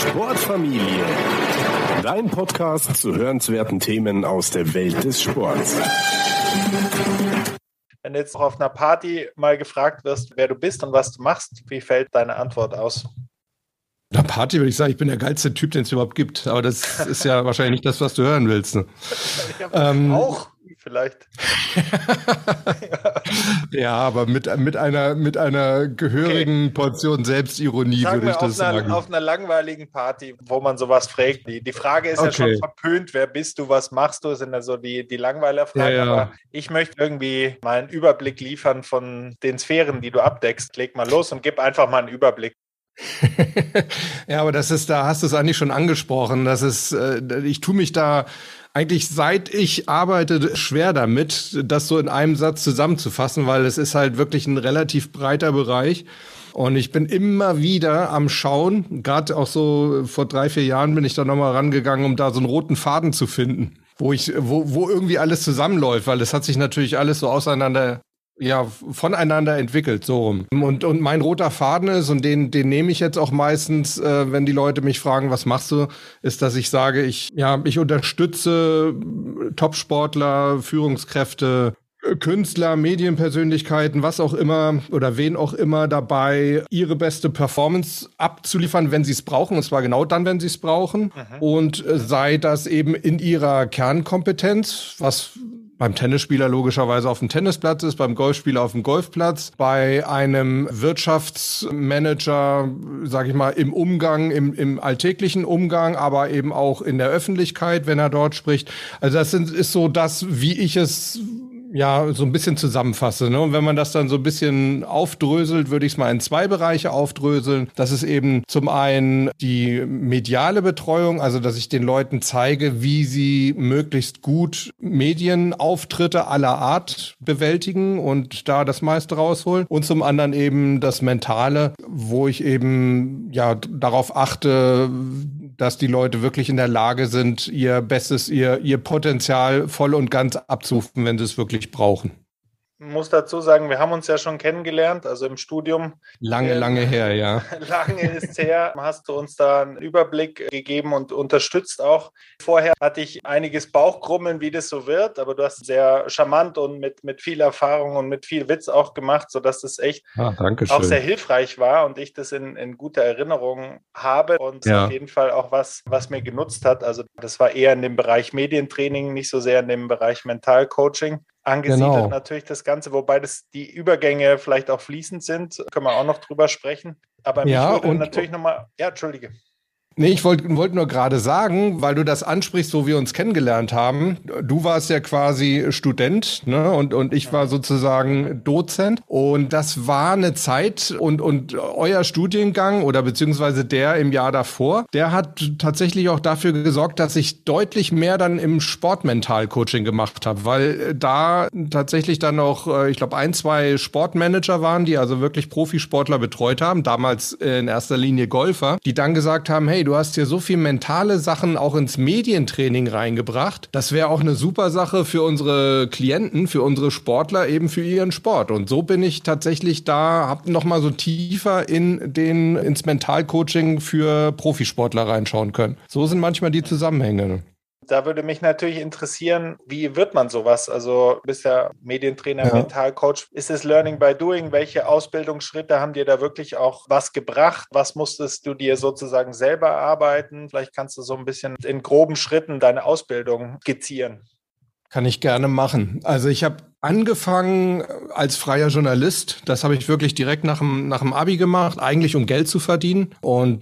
Sportfamilie. Dein Podcast zu hörenswerten Themen aus der Welt des Sports. Wenn du jetzt auf einer Party mal gefragt wirst, wer du bist und was du machst, wie fällt deine Antwort aus? Auf einer Party würde ich sagen, ich bin der geilste Typ, den es überhaupt gibt. Aber das ist ja wahrscheinlich nicht das, was du hören willst. Ne? Auch vielleicht. Ja, aber mit einer gehörigen Portion Selbstironie würde ich das sagen. Auf einer langweiligen Party, wo man sowas fragt. Die Frage ist ja schon verpönt, wer bist du, was machst du, sind ja so die Langweilerfragen. Ja. Aber ich möchte irgendwie mal einen Überblick liefern von den Sphären, die du abdeckst. Leg mal los und gib einfach mal einen Überblick. Ja, aber da hast du es eigentlich schon angesprochen. Ich tue mich da eigentlich, seit ich arbeite, schwer damit, das so in einem Satz zusammenzufassen, weil es ist halt wirklich ein relativ breiter Bereich. Und ich bin immer wieder am Schauen, gerade auch so vor 3-4 Jahren bin ich da nochmal rangegangen, um da so einen roten Faden zu finden, wo irgendwie alles zusammenläuft, weil es hat sich natürlich alles so voneinander entwickelt, so rum. Und mein roter Faden ist, und den nehme ich jetzt auch meistens, wenn die Leute mich fragen, was machst du, ist, dass ich sage, ich unterstütze Topsportler, Führungskräfte, Künstler, Medienpersönlichkeiten, was auch immer oder wen auch immer dabei, ihre beste Performance abzuliefern, wenn sie es brauchen, und zwar genau dann, wenn sie es brauchen. Und sei das eben in ihrer Kernkompetenz, was beim Tennisspieler logischerweise auf dem Tennisplatz ist, beim Golfspieler auf dem Golfplatz, bei einem Wirtschaftsmanager, sage ich mal, im Umgang, im alltäglichen Umgang, aber eben auch in der Öffentlichkeit, wenn er dort spricht. Also das ist so das, wie ich es so ein bisschen zusammenfasse. Ne? Und wenn man das dann so ein bisschen aufdröselt, würde ich es mal in 2 Bereiche aufdröseln. Das ist eben zum einen die mediale Betreuung, also dass ich den Leuten zeige, wie sie möglichst gut Medienauftritte aller Art bewältigen und da das meiste rausholen. Und zum anderen eben das Mentale, wo ich eben darauf achte, dass die Leute wirklich in der Lage sind, ihr Bestes, ihr Potenzial voll und ganz abzurufen, wenn sie es wirklich brauchen. Ich muss dazu sagen, wir haben uns ja schon kennengelernt, also im Studium. Lange her, ja. Lange ist her. Hast du uns da einen Überblick gegeben und unterstützt auch. Vorher hatte ich einiges Bauchkrummeln, wie das so wird, aber du hast sehr charmant und mit viel Erfahrung und mit viel Witz auch gemacht, sodass das echt auch sehr hilfreich war und ich das in guter Erinnerung habe und auf jeden Fall auch was mir genutzt hat. Also das war eher in dem Bereich Medientraining, nicht so sehr in dem Bereich Mentalcoaching angesiedelt natürlich das Ganze, wobei die Übergänge vielleicht auch fließend sind, können wir auch noch drüber sprechen. Aber mich würde natürlich nochmal, entschuldige. Nee, ich wollte nur gerade sagen, weil du das ansprichst, wo wir uns kennengelernt haben. Du warst ja quasi Student, ne? Und ich war sozusagen Dozent. Und das war eine Zeit und euer Studiengang oder beziehungsweise der im Jahr davor, der hat tatsächlich auch dafür gesorgt, dass ich deutlich mehr dann im Sportmental-Coaching gemacht habe, weil da tatsächlich dann auch, ich glaube, 1-2 Sportmanager waren, die also wirklich Profisportler betreut haben, damals in erster Linie Golfer, die dann gesagt haben, hey, du hast hier so viel mentale Sachen auch ins Medientraining reingebracht. Das wäre auch eine super Sache für unsere Klienten, für unsere Sportler, eben für ihren Sport. Und so bin ich tatsächlich habe noch mal so tiefer ins Mentalcoaching für Profisportler reinschauen können. So sind manchmal die Zusammenhänge. Da würde mich natürlich interessieren, wie wird man sowas? Also du bist ja Medientrainer, Mentalcoach. Ist es Learning by Doing? Welche Ausbildungsschritte haben dir da wirklich auch was gebracht? Was musstest du dir sozusagen selber erarbeiten? Vielleicht kannst du so ein bisschen in groben Schritten deine Ausbildung skizzieren. Kann ich gerne machen. Also ich habe angefangen als freier Journalist. Das habe ich wirklich direkt nach dem Abi gemacht, eigentlich um Geld zu verdienen. Und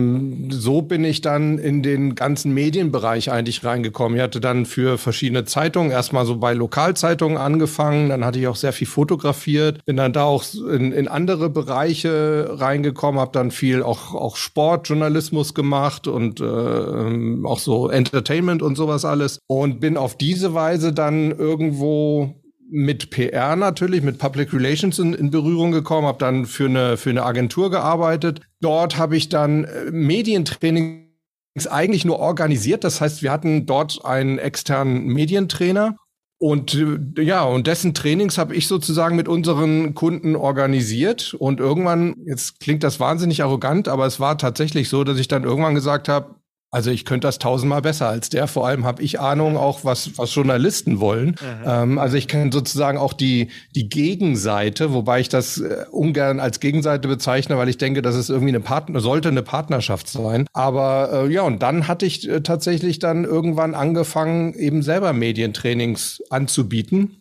so bin ich dann in den ganzen Medienbereich eigentlich reingekommen. Ich hatte dann für verschiedene Zeitungen erstmal so bei Lokalzeitungen angefangen. Dann hatte ich auch sehr viel fotografiert. Bin dann da auch in andere Bereiche reingekommen, habe dann viel auch Sportjournalismus gemacht und auch so Entertainment und sowas alles. Und bin auf diese Weise dann irgendwo mit PR natürlich, mit Public Relations in Berührung gekommen, habe dann für eine Agentur gearbeitet. Dort habe ich dann Medientrainings eigentlich nur organisiert. Das heißt, wir hatten dort einen externen Medientrainer Und und dessen Trainings habe ich sozusagen mit unseren Kunden organisiert. Und irgendwann, jetzt klingt das wahnsinnig arrogant, aber es war tatsächlich so, dass ich dann irgendwann gesagt habe, also ich könnte das 1000-mal besser als der. Vor allem habe ich Ahnung auch, was Journalisten wollen. Also ich kenne sozusagen auch die Gegenseite, wobei ich das ungern als Gegenseite bezeichne, weil ich denke, dass es irgendwie sollte eine Partnerschaft sein. Aber und dann hatte ich tatsächlich dann irgendwann angefangen, eben selber Medientrainings anzubieten.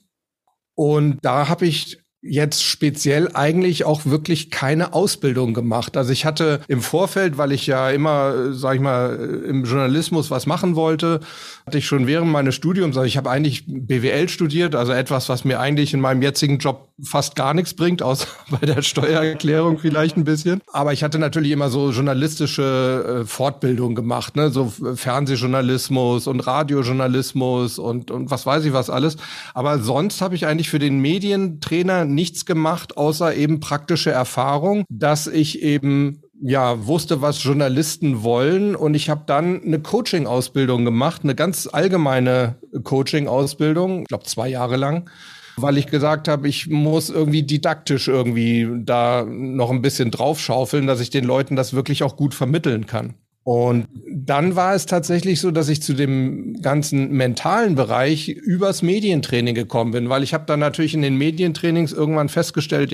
Und da habe ich jetzt speziell eigentlich auch wirklich keine Ausbildung gemacht. Also ich hatte im Vorfeld, weil ich ja immer, sag ich mal, im Journalismus was machen wollte, hatte ich schon während meines Studiums, also ich habe eigentlich BWL studiert, also etwas, was mir eigentlich in meinem jetzigen Job fast gar nichts bringt, außer bei der Steuererklärung vielleicht ein bisschen. Aber ich hatte natürlich immer so journalistische Fortbildung gemacht, ne, so Fernsehjournalismus und Radiojournalismus und was weiß ich was alles. Aber sonst habe ich eigentlich für den Medientrainer nichts gemacht, außer eben praktische Erfahrung, dass ich eben wusste, was Journalisten wollen, und ich habe dann eine Coaching-Ausbildung gemacht, eine ganz allgemeine Coaching-Ausbildung, ich glaube 2 Jahre lang, weil ich gesagt habe, ich muss irgendwie didaktisch irgendwie da noch ein bisschen draufschaufeln, dass ich den Leuten das wirklich auch gut vermitteln kann. Und dann war es tatsächlich so, dass ich zu dem ganzen mentalen Bereich übers Medientraining gekommen bin, weil ich habe dann natürlich in den Medientrainings irgendwann festgestellt,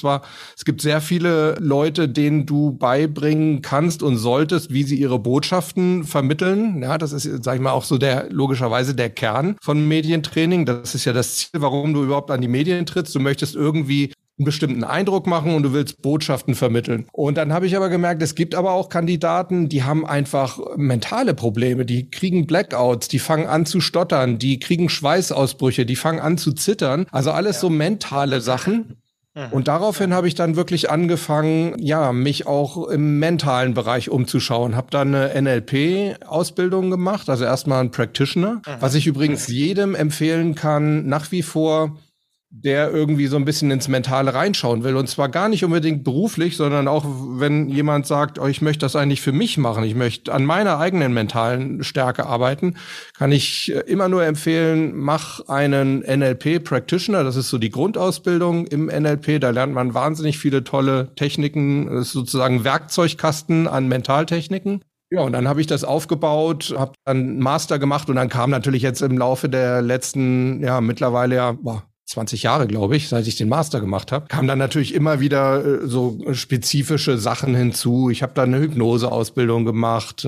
es gibt sehr viele Leute, denen du beibringen kannst und solltest, wie sie ihre Botschaften vermitteln. Ja, das ist, sag ich mal, auch so logischerweise der Kern von Medientraining. Das ist ja das Ziel, warum du überhaupt an die Medien trittst. Du möchtest irgendwie einen bestimmten Eindruck machen und du willst Botschaften vermitteln. Und dann habe ich aber gemerkt, es gibt aber auch Kandidaten, die haben einfach mentale Probleme, die kriegen Blackouts, die fangen an zu stottern, die kriegen Schweißausbrüche, die fangen an zu zittern. Also alles so mentale Sachen. Und daraufhin habe ich dann wirklich angefangen, mich auch im mentalen Bereich umzuschauen. Habe dann eine NLP-Ausbildung gemacht, also erstmal ein Practitioner, was ich übrigens jedem empfehlen kann, nach wie vor, der irgendwie so ein bisschen ins Mentale reinschauen will. Und zwar gar nicht unbedingt beruflich, sondern auch, wenn jemand sagt, ich möchte das eigentlich für mich machen, ich möchte an meiner eigenen mentalen Stärke arbeiten, kann ich immer nur empfehlen, mach einen NLP-Practitioner. Das ist so die Grundausbildung im NLP. Da lernt man wahnsinnig viele tolle Techniken. Das ist sozusagen ein Werkzeugkasten an Mentaltechniken. Ja, und dann habe ich das aufgebaut, habe dann einen Master gemacht, und dann kam natürlich jetzt im Laufe der letzten, mittlerweile 20 Jahre, glaube ich, seit ich den Master gemacht habe, kam dann natürlich immer wieder so spezifische Sachen hinzu. Ich habe dann eine Hypnoseausbildung gemacht,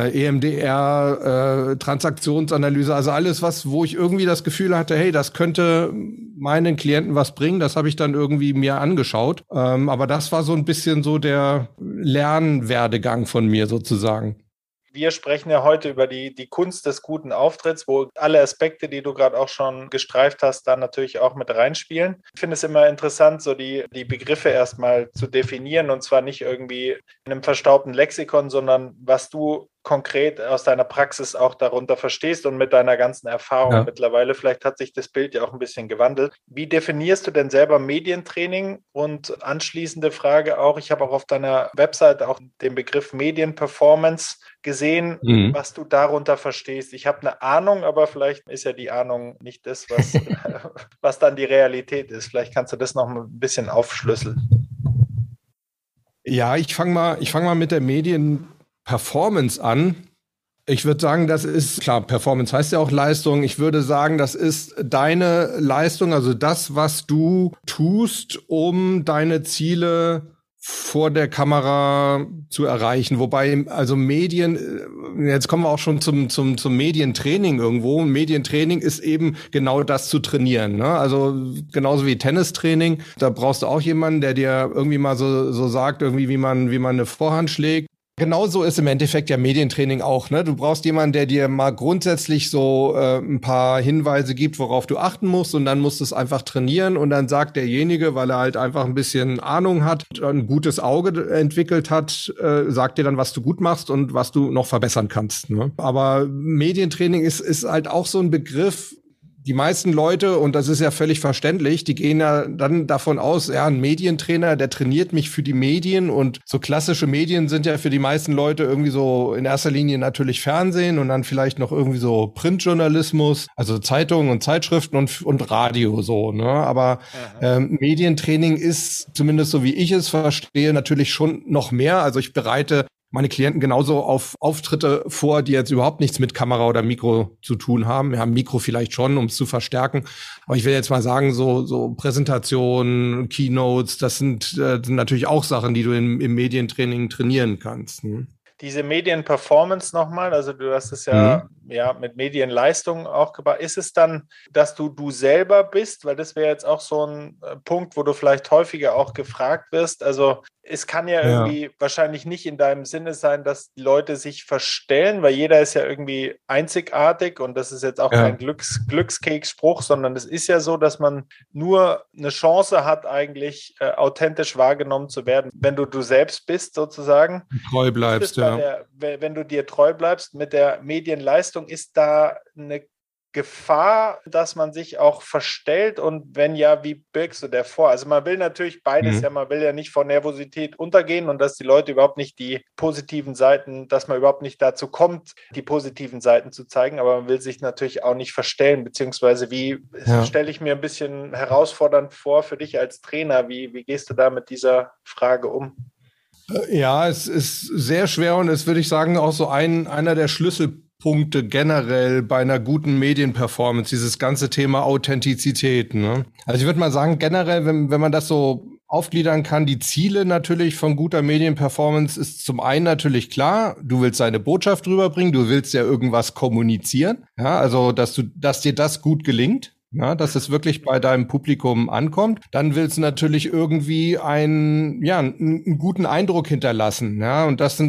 EMDR, Transaktionsanalyse, also alles, wo ich irgendwie das Gefühl hatte, hey, das könnte meinen Klienten was bringen, das habe ich dann irgendwie mir angeschaut. Aber das war so ein bisschen so der Lernwerdegang von mir sozusagen. Wir sprechen ja heute über die Kunst des guten Auftritts, wo alle Aspekte, die du gerade auch schon gestreift hast, dann natürlich auch mit reinspielen. Ich finde es immer interessant, so die Begriffe erstmal zu definieren, und zwar nicht irgendwie in einem verstaubten Lexikon, sondern was du konkret aus deiner Praxis auch darunter verstehst und mit deiner ganzen Erfahrung mittlerweile. Vielleicht hat sich das Bild ja auch ein bisschen gewandelt. Wie definierst du denn selber Medientraining? Und anschließende Frage auch, ich habe auch auf deiner Website auch den Begriff Medienperformance gesehen, was du darunter verstehst. Ich habe eine Ahnung, aber vielleicht ist ja die Ahnung nicht das, was dann die Realität ist. Vielleicht kannst du das noch ein bisschen aufschlüsseln. Ja, ich fang mal mit der Medienperformance an. Ich würde sagen, das ist, klar, Performance heißt ja auch Leistung. Ich würde sagen, das ist deine Leistung, also das, was du tust, um deine Ziele vor der Kamera zu erreichen. Wobei, also Medien, jetzt kommen wir auch schon zum Medientraining irgendwo. Medientraining ist eben genau das zu trainieren, ne? Also genauso wie Tennistraining. Da brauchst du auch jemanden, der dir irgendwie mal so sagt, irgendwie wie man eine Vorhand schlägt. Genauso ist im Endeffekt ja Medientraining auch, ne? Du brauchst jemanden, der dir mal grundsätzlich so ein paar Hinweise gibt, worauf du achten musst, und dann musst du es einfach trainieren, und dann sagt derjenige, weil er halt einfach ein bisschen Ahnung hat, ein gutes Auge entwickelt hat, sagt dir dann, was du gut machst und was du noch verbessern kannst, ne? Aber Medientraining ist halt auch so ein Begriff, die meisten Leute, und das ist ja völlig verständlich, die gehen ja dann davon aus, ja, ein Medientrainer, der trainiert mich für die Medien, und so klassische Medien sind ja für die meisten Leute irgendwie so in erster Linie natürlich Fernsehen und dann vielleicht noch irgendwie so Printjournalismus, also Zeitungen und Zeitschriften und Radio so, ne? Aber Medientraining ist, zumindest so wie ich es verstehe, natürlich schon noch mehr. Also ich bereite meine Klienten genauso auf Auftritte vor, die jetzt überhaupt nichts mit Kamera oder Mikro zu tun haben. Wir haben Mikro vielleicht schon, um es zu verstärken. Aber ich will jetzt mal sagen, so Präsentationen, Keynotes, das sind natürlich auch Sachen, die du im Medientraining trainieren kannst. Ne? Diese Medienperformance nochmal, also du hast es ja mit Medienleistung auch gebaut. Ist es dann, dass du selber bist? Weil das wäre jetzt auch so ein Punkt, wo du vielleicht häufiger auch gefragt wirst. Also es kann ja irgendwie wahrscheinlich nicht in deinem Sinne sein, dass die Leute sich verstellen, weil jeder ist ja irgendwie einzigartig, und das ist jetzt auch kein Glückskeks-Spruch, sondern es ist ja so, dass man nur eine Chance hat, eigentlich authentisch wahrgenommen zu werden, wenn du selbst bist sozusagen. Treu bleibst, wenn du dir treu bleibst mit der Medienleistung, ist da eine Gefahr, dass man sich auch verstellt, und wenn ja, wie birgst du der vor? Also man will natürlich beides, man will ja nicht vor Nervosität untergehen und dass die Leute überhaupt nicht die positiven Seiten, dass man überhaupt nicht dazu kommt, die positiven Seiten zu zeigen, aber man will sich natürlich auch nicht verstellen, beziehungsweise stelle ich mir ein bisschen herausfordernd vor für dich als Trainer, wie gehst du da mit dieser Frage um? Ja, es ist sehr schwer, und es würde ich sagen auch so einer der Schlüsselpunkte generell bei einer guten Medienperformance, dieses ganze Thema Authentizität. Ne? Also ich würde mal sagen, generell, wenn man das so aufgliedern kann, die Ziele natürlich von guter Medienperformance ist zum einen natürlich klar, du willst deine Botschaft rüberbringen, du willst ja irgendwas kommunizieren, ja, also dass dir das gut gelingt. Ja, dass es wirklich bei deinem Publikum ankommt. Dann willst du natürlich irgendwie einen guten Eindruck hinterlassen. Ja, und das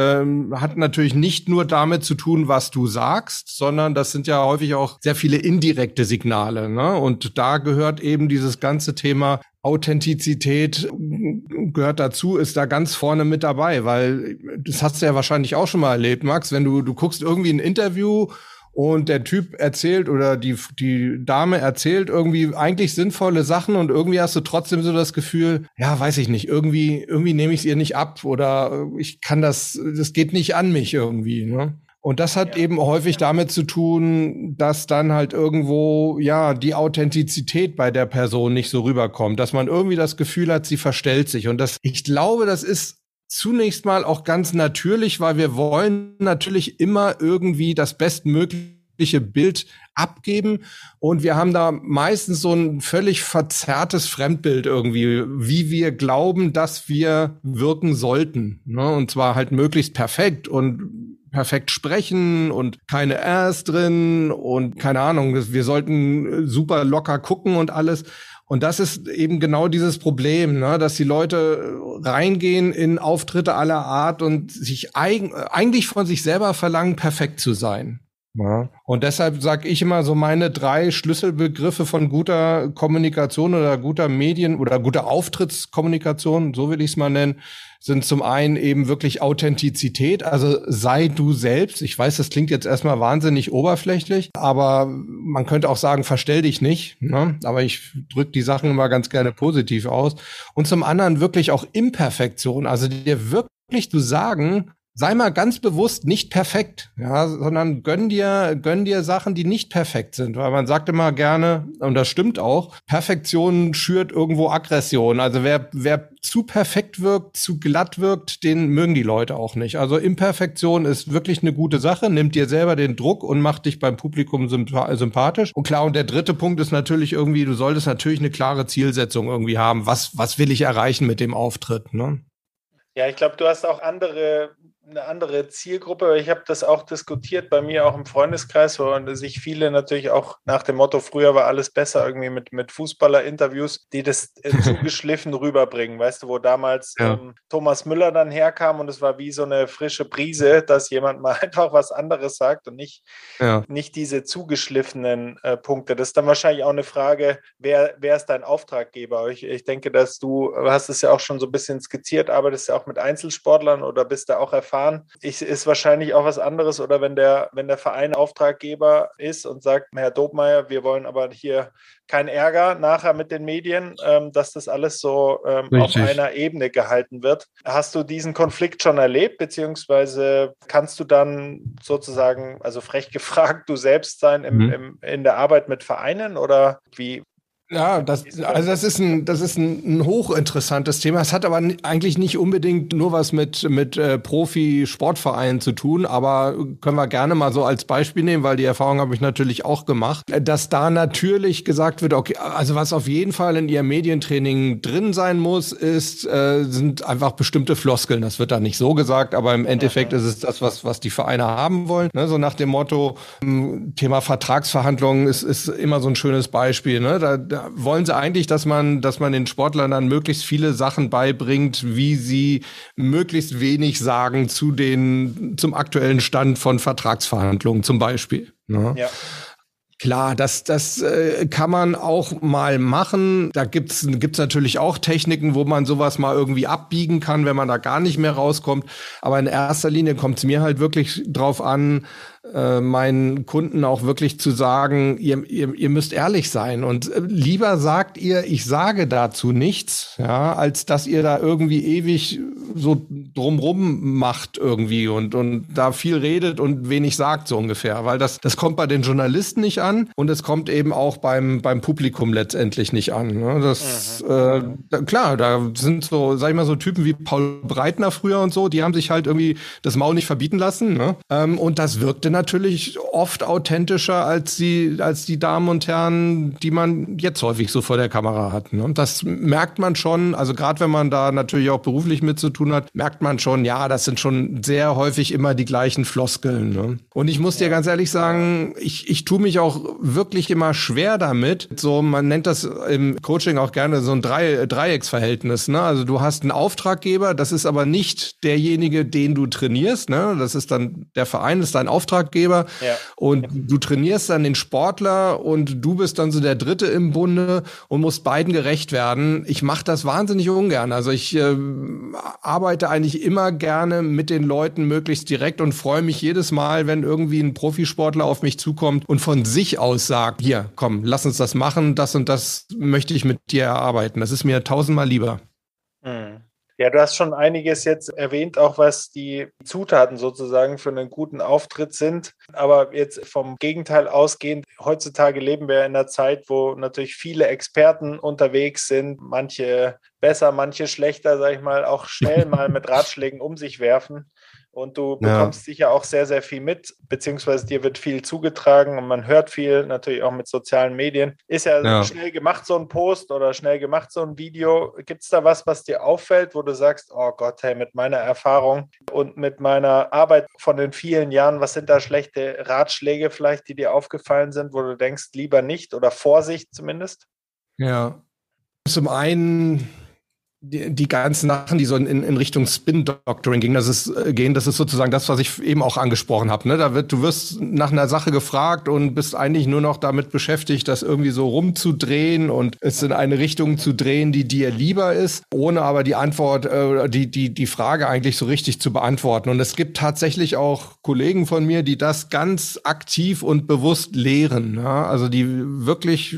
hat natürlich nicht nur damit zu tun, was du sagst, sondern das sind ja häufig auch sehr viele indirekte Signale. Ne? Und da gehört eben dieses ganze Thema Authentizität gehört dazu, ist da ganz vorne mit dabei, weil das hast du ja wahrscheinlich auch schon mal erlebt, Max, wenn du guckst irgendwie ein Interview und der Typ erzählt oder die Dame erzählt irgendwie eigentlich sinnvolle Sachen, und irgendwie hast du trotzdem so das Gefühl, ja, weiß ich nicht, irgendwie nehme ich es ihr nicht ab, oder ich kann das geht nicht an mich irgendwie, ne? Und das hat eben häufig damit zu tun, dass dann halt irgendwo, die Authentizität bei der Person nicht so rüberkommt, dass man irgendwie das Gefühl hat, sie verstellt sich. Und ich glaube, das ist zunächst mal auch ganz natürlich, weil wir wollen natürlich immer irgendwie das bestmögliche Bild abgeben, und wir haben da meistens so ein völlig verzerrtes Fremdbild irgendwie, wie wir glauben, dass wir wirken sollten, ne? Und zwar halt möglichst perfekt und perfekt sprechen und keine Rs drin und keine Ahnung, wir sollten super locker gucken und alles. Und das ist eben genau dieses Problem, ne, dass die Leute reingehen in Auftritte aller Art und sich eigentlich von sich selber verlangen, perfekt zu sein. Ja. Und deshalb sage ich immer so, meine 3 Schlüsselbegriffe von guter Kommunikation oder guter Medien- oder guter Auftrittskommunikation, so will ich es mal nennen, sind zum einen eben wirklich Authentizität, also sei du selbst. Ich weiß, das klingt jetzt erstmal wahnsinnig oberflächlich, aber man könnte auch sagen, verstell dich nicht, ne? Aber ich drücke die Sachen immer ganz gerne positiv aus. Und zum anderen wirklich auch Imperfektion, also dir wirklich zu sagen, sei mal ganz bewusst nicht perfekt, ja, sondern gönn dir Sachen, die nicht perfekt sind, weil man sagt immer gerne, und das stimmt auch, Perfektion schürt irgendwo Aggression. Also wer zu perfekt wirkt, zu glatt wirkt, den mögen die Leute auch nicht. Also Imperfektion ist wirklich eine gute Sache, nimmt dir selber den Druck und macht dich beim Publikum sympathisch. Und klar, und der dritte Punkt ist natürlich irgendwie, du solltest natürlich eine klare Zielsetzung irgendwie haben. Was will ich erreichen mit dem Auftritt, ne? Ja, ich glaube, du hast auch eine andere Zielgruppe. Ich habe das auch diskutiert bei mir auch im Freundeskreis, wo sich viele natürlich auch nach dem Motto, früher war alles besser, irgendwie mit Fußballer-Interviews, die das zugeschliffen rüberbringen. Weißt du, wo damals Thomas Müller dann herkam und es war wie so eine frische Brise, dass jemand mal einfach was anderes sagt und nicht diese zugeschliffenen Punkte. Das ist dann wahrscheinlich auch eine Frage, wer ist dein Auftraggeber? Ich denke, dass du hast es ja auch schon so ein bisschen skizziert, arbeitest ja auch mit Einzelsportlern oder bist da auch erfahren. Ist wahrscheinlich auch was anderes, oder wenn der Verein Auftraggeber ist und sagt, Herr Dobmeier, wir wollen aber hier kein Ärger nachher mit den Medien, dass das alles so auf einer Ebene gehalten wird. Hast du diesen Konflikt schon erlebt, beziehungsweise kannst du dann sozusagen, also frech gefragt, du selbst sein in der Arbeit mit Vereinen, oder wie? Ja, das ist ein hochinteressantes Thema. Es hat aber eigentlich nicht unbedingt nur was mit Profi-Sportvereinen zu tun, aber können wir gerne mal so als Beispiel nehmen, weil die Erfahrung habe ich natürlich auch gemacht, dass da natürlich gesagt wird, okay, also was auf jeden Fall in ihrem Medientraining drin sein muss, sind einfach bestimmte Floskeln. Das wird da nicht so gesagt, aber im Endeffekt ist es das, was die Vereine haben wollen. Ne? So nach dem Motto, Thema Vertragsverhandlungen ist immer so ein schönes Beispiel. Ne? Da wollen sie eigentlich, dass man den Sportlern dann möglichst viele Sachen beibringt, wie sie möglichst wenig sagen zum aktuellen Stand von Vertragsverhandlungen zum Beispiel. Ne? Ja. Klar, das kann man auch mal machen. Da gibt's natürlich auch Techniken, wo man sowas mal irgendwie abbiegen kann, wenn man da gar nicht mehr rauskommt. Aber in erster Linie kommt es mir halt wirklich drauf an, meinen Kunden auch wirklich zu sagen, ihr müsst ehrlich sein und lieber sagt ihr, ich sage dazu nichts, ja, als dass ihr da irgendwie ewig so drumrum macht irgendwie und da viel redet und wenig sagt, so ungefähr, weil das kommt bei den Journalisten nicht an und es kommt eben auch beim Publikum letztendlich nicht an. Ne? Klar, da sind so, sag ich mal, so Typen wie Paul Breitner früher und so, die haben sich halt irgendwie das Maul nicht verbieten lassen, ne? Und das wirkte natürlich oft authentischer als die Damen und Herren, die man jetzt häufig so vor der Kamera hat. Ne? Und das merkt man schon, also gerade wenn man da natürlich auch beruflich mit zu tun hat, merkt man schon, ja, das sind schon sehr häufig immer die gleichen Floskeln. Ne? Und ich muss dir ganz ehrlich sagen, ich tue mich auch wirklich immer schwer damit. So, man nennt das im Coaching auch gerne so ein Dreiecksverhältnis. Ne? Also du hast einen Auftraggeber, das ist aber nicht derjenige, den du trainierst. Ne? Das ist dann der Verein, ist dein Auftraggeber. Ja. Und du trainierst dann den Sportler und du bist dann so der Dritte im Bunde und musst beiden gerecht werden. Ich mache das wahnsinnig ungern. Also ich arbeite eigentlich immer gerne mit den Leuten möglichst direkt und freue mich jedes Mal, wenn irgendwie ein Profisportler auf mich zukommt und von sich aus sagt, hier, komm, lass uns das machen, das und das möchte ich mit dir erarbeiten. Das ist mir tausendmal lieber. Ja, du hast schon einiges jetzt erwähnt, auch was die Zutaten sozusagen für einen guten Auftritt sind. Aber jetzt vom Gegenteil ausgehend, heutzutage leben wir in einer Zeit, wo natürlich viele Experten unterwegs sind, manche besser, manche schlechter, sag ich mal, auch schnell mal mit Ratschlägen um sich werfen. Und du bekommst sicher auch sehr, sehr viel mit, beziehungsweise dir wird viel zugetragen und man hört viel, natürlich auch mit sozialen Medien. Ist ja schnell gemacht, so ein Post oder schnell gemacht, so ein Video. Gibt es da was dir auffällt, wo du sagst, oh Gott, hey, mit meiner Erfahrung und mit meiner Arbeit von den vielen Jahren, was sind da schlechte Ratschläge vielleicht, die dir aufgefallen sind, wo du denkst, lieber nicht oder Vorsicht zumindest? Ja, zum einen die ganzen Sachen, die so in Richtung Spin-Doctoring gehen, das ist sozusagen das, was ich eben auch angesprochen habe. Ne? Du wirst nach einer Sache gefragt und bist eigentlich nur noch damit beschäftigt, das irgendwie so rumzudrehen und es in eine Richtung zu drehen, die dir lieber ist, ohne aber die Antwort, die Frage eigentlich so richtig zu beantworten. Und es gibt tatsächlich auch Kollegen von mir, die das ganz aktiv und bewusst lehren. Ja? Also die wirklich,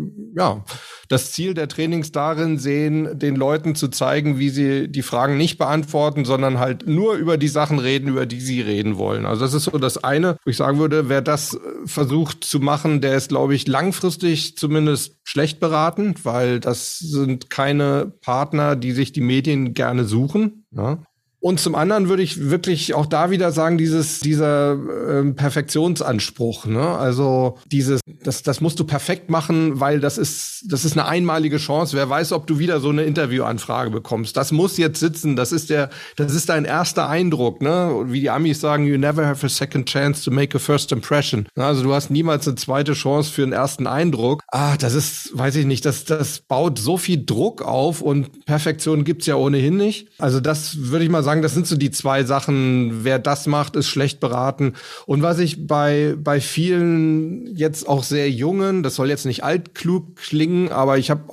das Ziel der Trainings darin sehen, den Leuten zu zeigen, wie sie die Fragen nicht beantworten, sondern halt nur über die Sachen reden, über die sie reden wollen. Also das ist so das eine, wo ich sagen würde, wer das versucht zu machen, der ist, glaube ich, langfristig zumindest schlecht beraten, weil das sind keine Partner, die sich die Medien gerne suchen. Ja. Und zum anderen würde ich wirklich auch da wieder sagen, dieser Perfektionsanspruch, ne? Also das musst du perfekt machen, weil das ist eine einmalige Chance. Wer weiß, ob du wieder so eine Interviewanfrage bekommst. Das muss jetzt sitzen. Das ist dein erster Eindruck, ne? Wie die Amis sagen, you never have a second chance to make a first impression. Also du hast niemals eine zweite Chance für einen ersten Eindruck. Das ist, weiß ich nicht, das baut so viel Druck auf und Perfektion gibt's ja ohnehin nicht. Also das würde ich mal sagen, das sind so die zwei Sachen. Wer das macht, ist schlecht beraten. Und was ich bei vielen jetzt auch sehr Jungen, das soll jetzt nicht altklug klingen, aber ich habe auch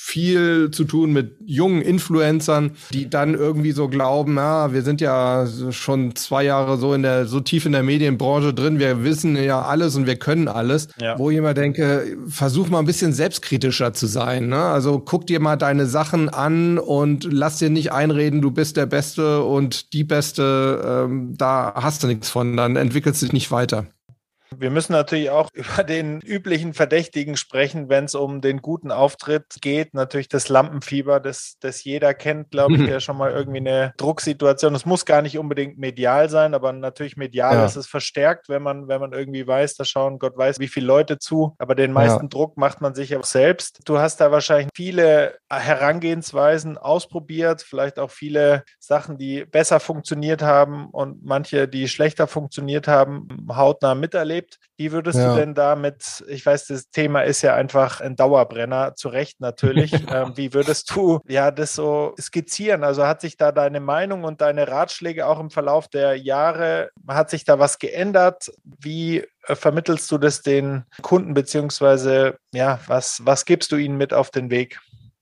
viel zu tun mit jungen Influencern, die dann irgendwie so glauben, wir sind ja schon 2 Jahre so tief in der Medienbranche drin, wir wissen ja alles und wir können alles. Ja. Wo ich immer denke, versuch mal ein bisschen selbstkritischer zu sein, ne? Also guck dir mal deine Sachen an und lass dir nicht einreden, du bist der Beste und die Beste, da hast du nichts von, dann entwickelst du dich nicht weiter. Wir müssen natürlich auch über den üblichen Verdächtigen sprechen, wenn es um den guten Auftritt geht. Natürlich das Lampenfieber, das jeder kennt, glaube ich, der schon mal irgendwie eine Drucksituation. Es muss gar nicht unbedingt medial sein, aber natürlich medial ist es verstärkt, wenn man irgendwie weiß, da schauen Gott weiß wie viele Leute zu. Aber den meisten Druck macht man sich auch selbst. Du hast da wahrscheinlich viele Herangehensweisen ausprobiert, vielleicht auch viele Sachen, die besser funktioniert haben und manche, die schlechter funktioniert haben, hautnah miterlebt. Wie würdest du denn damit, ich weiß, das Thema ist ja einfach ein Dauerbrenner, zu Recht natürlich, wie würdest du das so skizzieren? Also hat sich da deine Meinung und deine Ratschläge auch im Verlauf der Jahre, hat sich da was geändert? Wie vermittelst du das den Kunden, beziehungsweise was gibst du ihnen mit auf den Weg?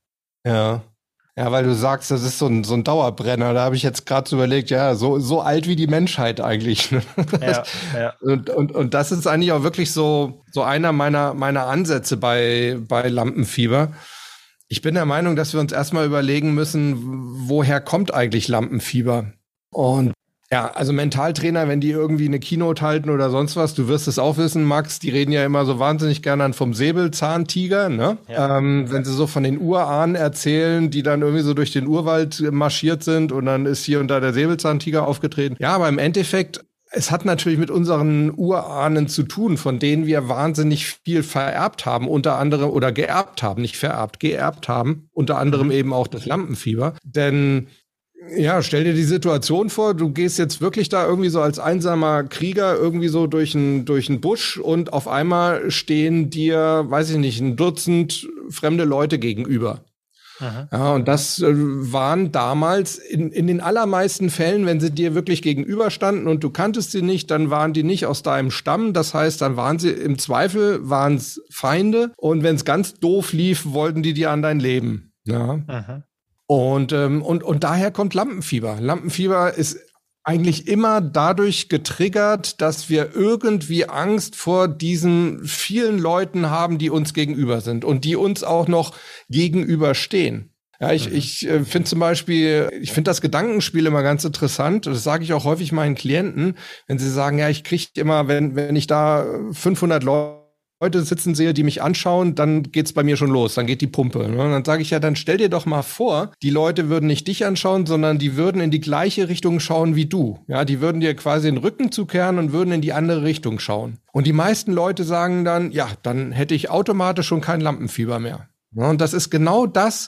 Ja, weil du sagst, das ist so ein Dauerbrenner. Da habe ich jetzt gerade so überlegt, so alt wie die Menschheit eigentlich. Ne? Ja. Und das ist eigentlich auch wirklich so einer meiner Ansätze bei Lampenfieber. Ich bin der Meinung, dass wir uns erstmal überlegen müssen, woher kommt eigentlich Lampenfieber? Und also Mentaltrainer, wenn die irgendwie eine Keynote halten oder sonst was, du wirst es auch wissen, Max, die reden ja immer so wahnsinnig gerne vom Säbelzahntiger, ne? Ja. Wenn sie so von den Urahnen erzählen, die dann irgendwie so durch den Urwald marschiert sind und dann ist hier und da der Säbelzahntiger aufgetreten. Ja, aber im Endeffekt, es hat natürlich mit unseren Urahnen zu tun, von denen wir wahnsinnig viel vererbt haben, unter anderem, oder geerbt haben, nicht vererbt, geerbt haben, unter anderem eben auch das Lampenfieber. Denn stell dir die Situation vor, du gehst jetzt wirklich da irgendwie so als einsamer Krieger irgendwie so durch einen Busch und auf einmal stehen dir, weiß ich nicht, 1 Dutzend fremde Leute gegenüber. Aha. Ja, und das waren damals in den allermeisten Fällen, wenn sie dir wirklich gegenüberstanden und du kanntest sie nicht, dann waren die nicht aus deinem Stamm. Das heißt, dann waren sie im Zweifel, waren es Feinde und wenn es ganz doof lief, wollten die dir an dein Leben. Ja. Aha. Und daher kommt Lampenfieber. Lampenfieber ist eigentlich immer dadurch getriggert, dass wir irgendwie Angst vor diesen vielen Leuten haben, die uns gegenüber sind und die uns auch noch gegenüberstehen. Ja, ich finde zum Beispiel, das Gedankenspiel immer ganz interessant. Das sage ich auch häufig meinen Klienten, wenn sie sagen, ich kriege immer, wenn ich da 500 Leute sitzen sehe, die mich anschauen, dann geht's bei mir schon los, dann geht die Pumpe. Und dann sage ich dann stell dir doch mal vor, die Leute würden nicht dich anschauen, sondern die würden in die gleiche Richtung schauen wie du. Ja, die würden dir quasi den Rücken zukehren und würden in die andere Richtung schauen. Und die meisten Leute sagen dann, dann hätte ich automatisch schon kein Lampenfieber mehr. Ja, und das ist genau das,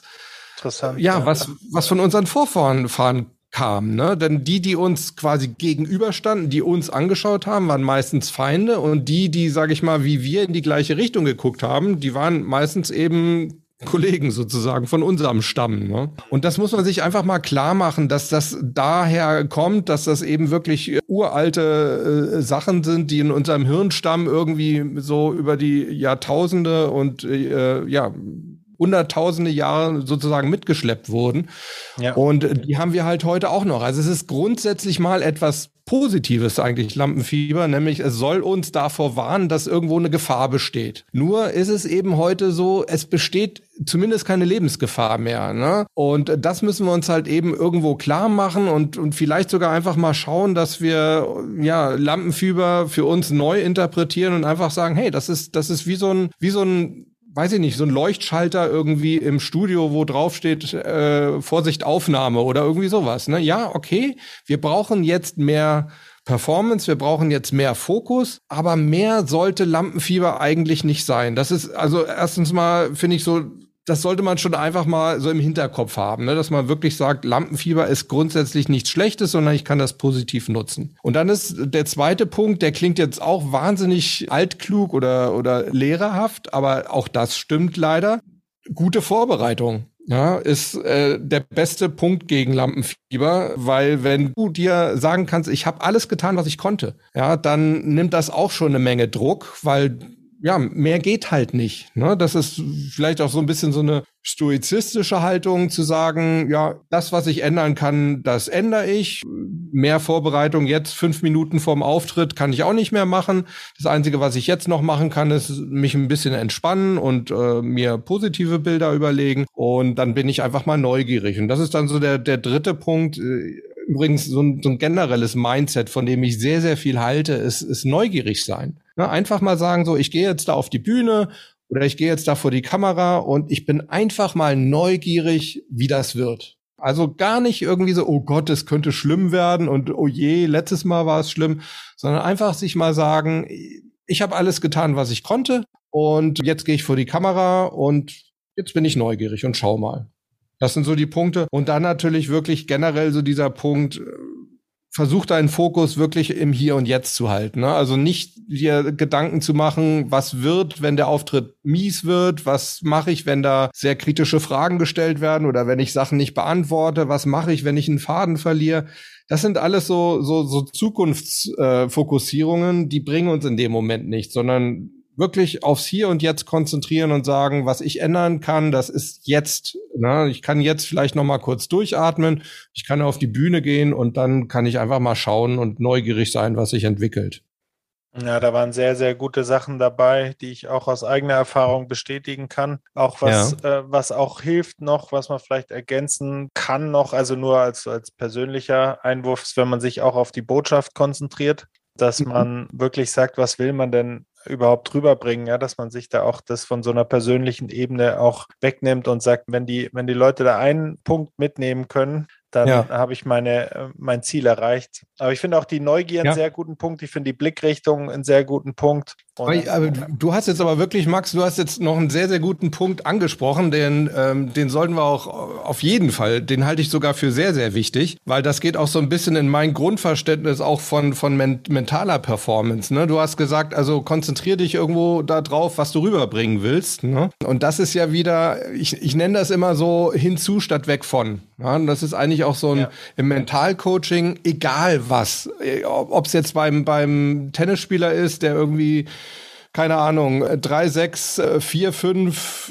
was von unseren Vorfahren kam, ne? Denn die uns quasi gegenüberstanden, die uns angeschaut haben, waren meistens Feinde und die, sage ich mal, wie wir in die gleiche Richtung geguckt haben, die waren meistens eben Kollegen sozusagen von unserem Stamm, ne? Und das muss man sich einfach mal klar machen, dass das daher kommt, dass das eben wirklich uralte Sachen sind, die in unserem Hirnstamm irgendwie so über die Jahrtausende und hunderttausende Jahre sozusagen mitgeschleppt wurden. Ja. Und die haben wir halt heute auch noch. Also es ist grundsätzlich mal etwas Positives eigentlich, Lampenfieber, nämlich es soll uns davor warnen, dass irgendwo eine Gefahr besteht. Nur ist es eben heute so, es besteht zumindest keine Lebensgefahr mehr, ne? Und das müssen wir uns halt eben irgendwo klar machen und vielleicht sogar einfach mal schauen, dass wir Lampenfieber für uns neu interpretieren und einfach sagen, hey, das ist wie so ein weiß ich nicht, so ein Leuchtschalter irgendwie im Studio, wo drauf steht, Vorsicht, Aufnahme oder irgendwie sowas, ne? Ja, okay, wir brauchen jetzt mehr Performance, wir brauchen jetzt mehr Fokus, aber mehr sollte Lampenfieber eigentlich nicht sein. Das ist, also erstens mal, finde ich so, das sollte man schon einfach mal so im Hinterkopf haben, ne? Dass man wirklich sagt, Lampenfieber ist grundsätzlich nichts Schlechtes, sondern ich kann das positiv nutzen. Und dann ist der zweite Punkt, der klingt jetzt auch wahnsinnig altklug oder lehrerhaft, aber auch das stimmt leider. Gute Vorbereitung. Ja, ist der beste Punkt gegen Lampenfieber, weil wenn du dir sagen kannst, ich habe alles getan, was ich konnte, dann nimmt das auch schon eine Menge Druck, weil ja, mehr geht halt nicht. Ne? Das ist vielleicht auch so ein bisschen so eine stoizistische Haltung zu sagen, ja, das, was ich ändern kann, das ändere ich. Mehr Vorbereitung jetzt 5 Minuten vorm Auftritt kann ich auch nicht mehr machen. Das Einzige, was ich jetzt noch machen kann, ist mich ein bisschen entspannen und mir positive Bilder überlegen. Und dann bin ich einfach mal neugierig. Und das ist dann so der dritte Punkt. Übrigens so ein generelles Mindset, von dem ich sehr, sehr viel halte, ist neugierig sein. Ja, einfach mal sagen so, ich gehe jetzt da auf die Bühne oder ich gehe jetzt da vor die Kamera und ich bin einfach mal neugierig, wie das wird. Also gar nicht irgendwie so, oh Gott, es könnte schlimm werden und oh je, letztes Mal war es schlimm, sondern einfach sich mal sagen, ich habe alles getan, was ich konnte und jetzt gehe ich vor die Kamera und jetzt bin ich neugierig und schau mal. Das sind so die Punkte. Und dann natürlich wirklich generell so dieser Punkt, versuch deinen Fokus wirklich im Hier und Jetzt zu halten. Ne? Also nicht dir Gedanken zu machen, was wird, wenn der Auftritt mies wird, was mache ich, wenn da sehr kritische Fragen gestellt werden oder wenn ich Sachen nicht beantworte, was mache ich, wenn ich einen Faden verliere. Das sind alles so Zukunftsfokussierungen, die bringen uns in dem Moment nicht, sondern wirklich aufs Hier und Jetzt konzentrieren und sagen, was ich ändern kann, das ist jetzt. Ne? Ich kann jetzt vielleicht noch mal kurz durchatmen, ich kann auf die Bühne gehen und dann kann ich einfach mal schauen und neugierig sein, was sich entwickelt. Ja, da waren sehr, sehr gute Sachen dabei, die ich auch aus eigener Erfahrung bestätigen kann. Auch was auch hilft noch, was man vielleicht ergänzen kann noch, also nur als persönlicher Einwurf, ist, wenn man sich auch auf die Botschaft konzentriert, dass man wirklich sagt, was will man denn überhaupt rüberbringen, ja, dass man sich da auch das von so einer persönlichen Ebene auch wegnimmt und sagt, wenn die Leute da einen Punkt mitnehmen können, dann habe ich mein Ziel erreicht. Aber ich finde auch die Neugier einen sehr guten Punkt. Ich finde die Blickrichtung einen sehr guten Punkt. Aber du hast jetzt aber wirklich, Max, du hast jetzt noch einen sehr, sehr guten Punkt angesprochen, den sollten wir auch auf jeden Fall, den halte ich sogar für sehr, sehr wichtig, weil das geht auch so ein bisschen in mein Grundverständnis auch von mentaler Performance. Ne? Du hast gesagt, also konzentrier dich irgendwo da drauf, was du rüberbringen willst. Ne? Und das ist ja wieder, ich nenne das immer so hinzu statt weg von. Ja? Und das ist eigentlich auch so ein im Mentalcoaching, egal was, ob es jetzt beim Tennisspieler ist, der irgendwie keine Ahnung, 3-6, 4-5,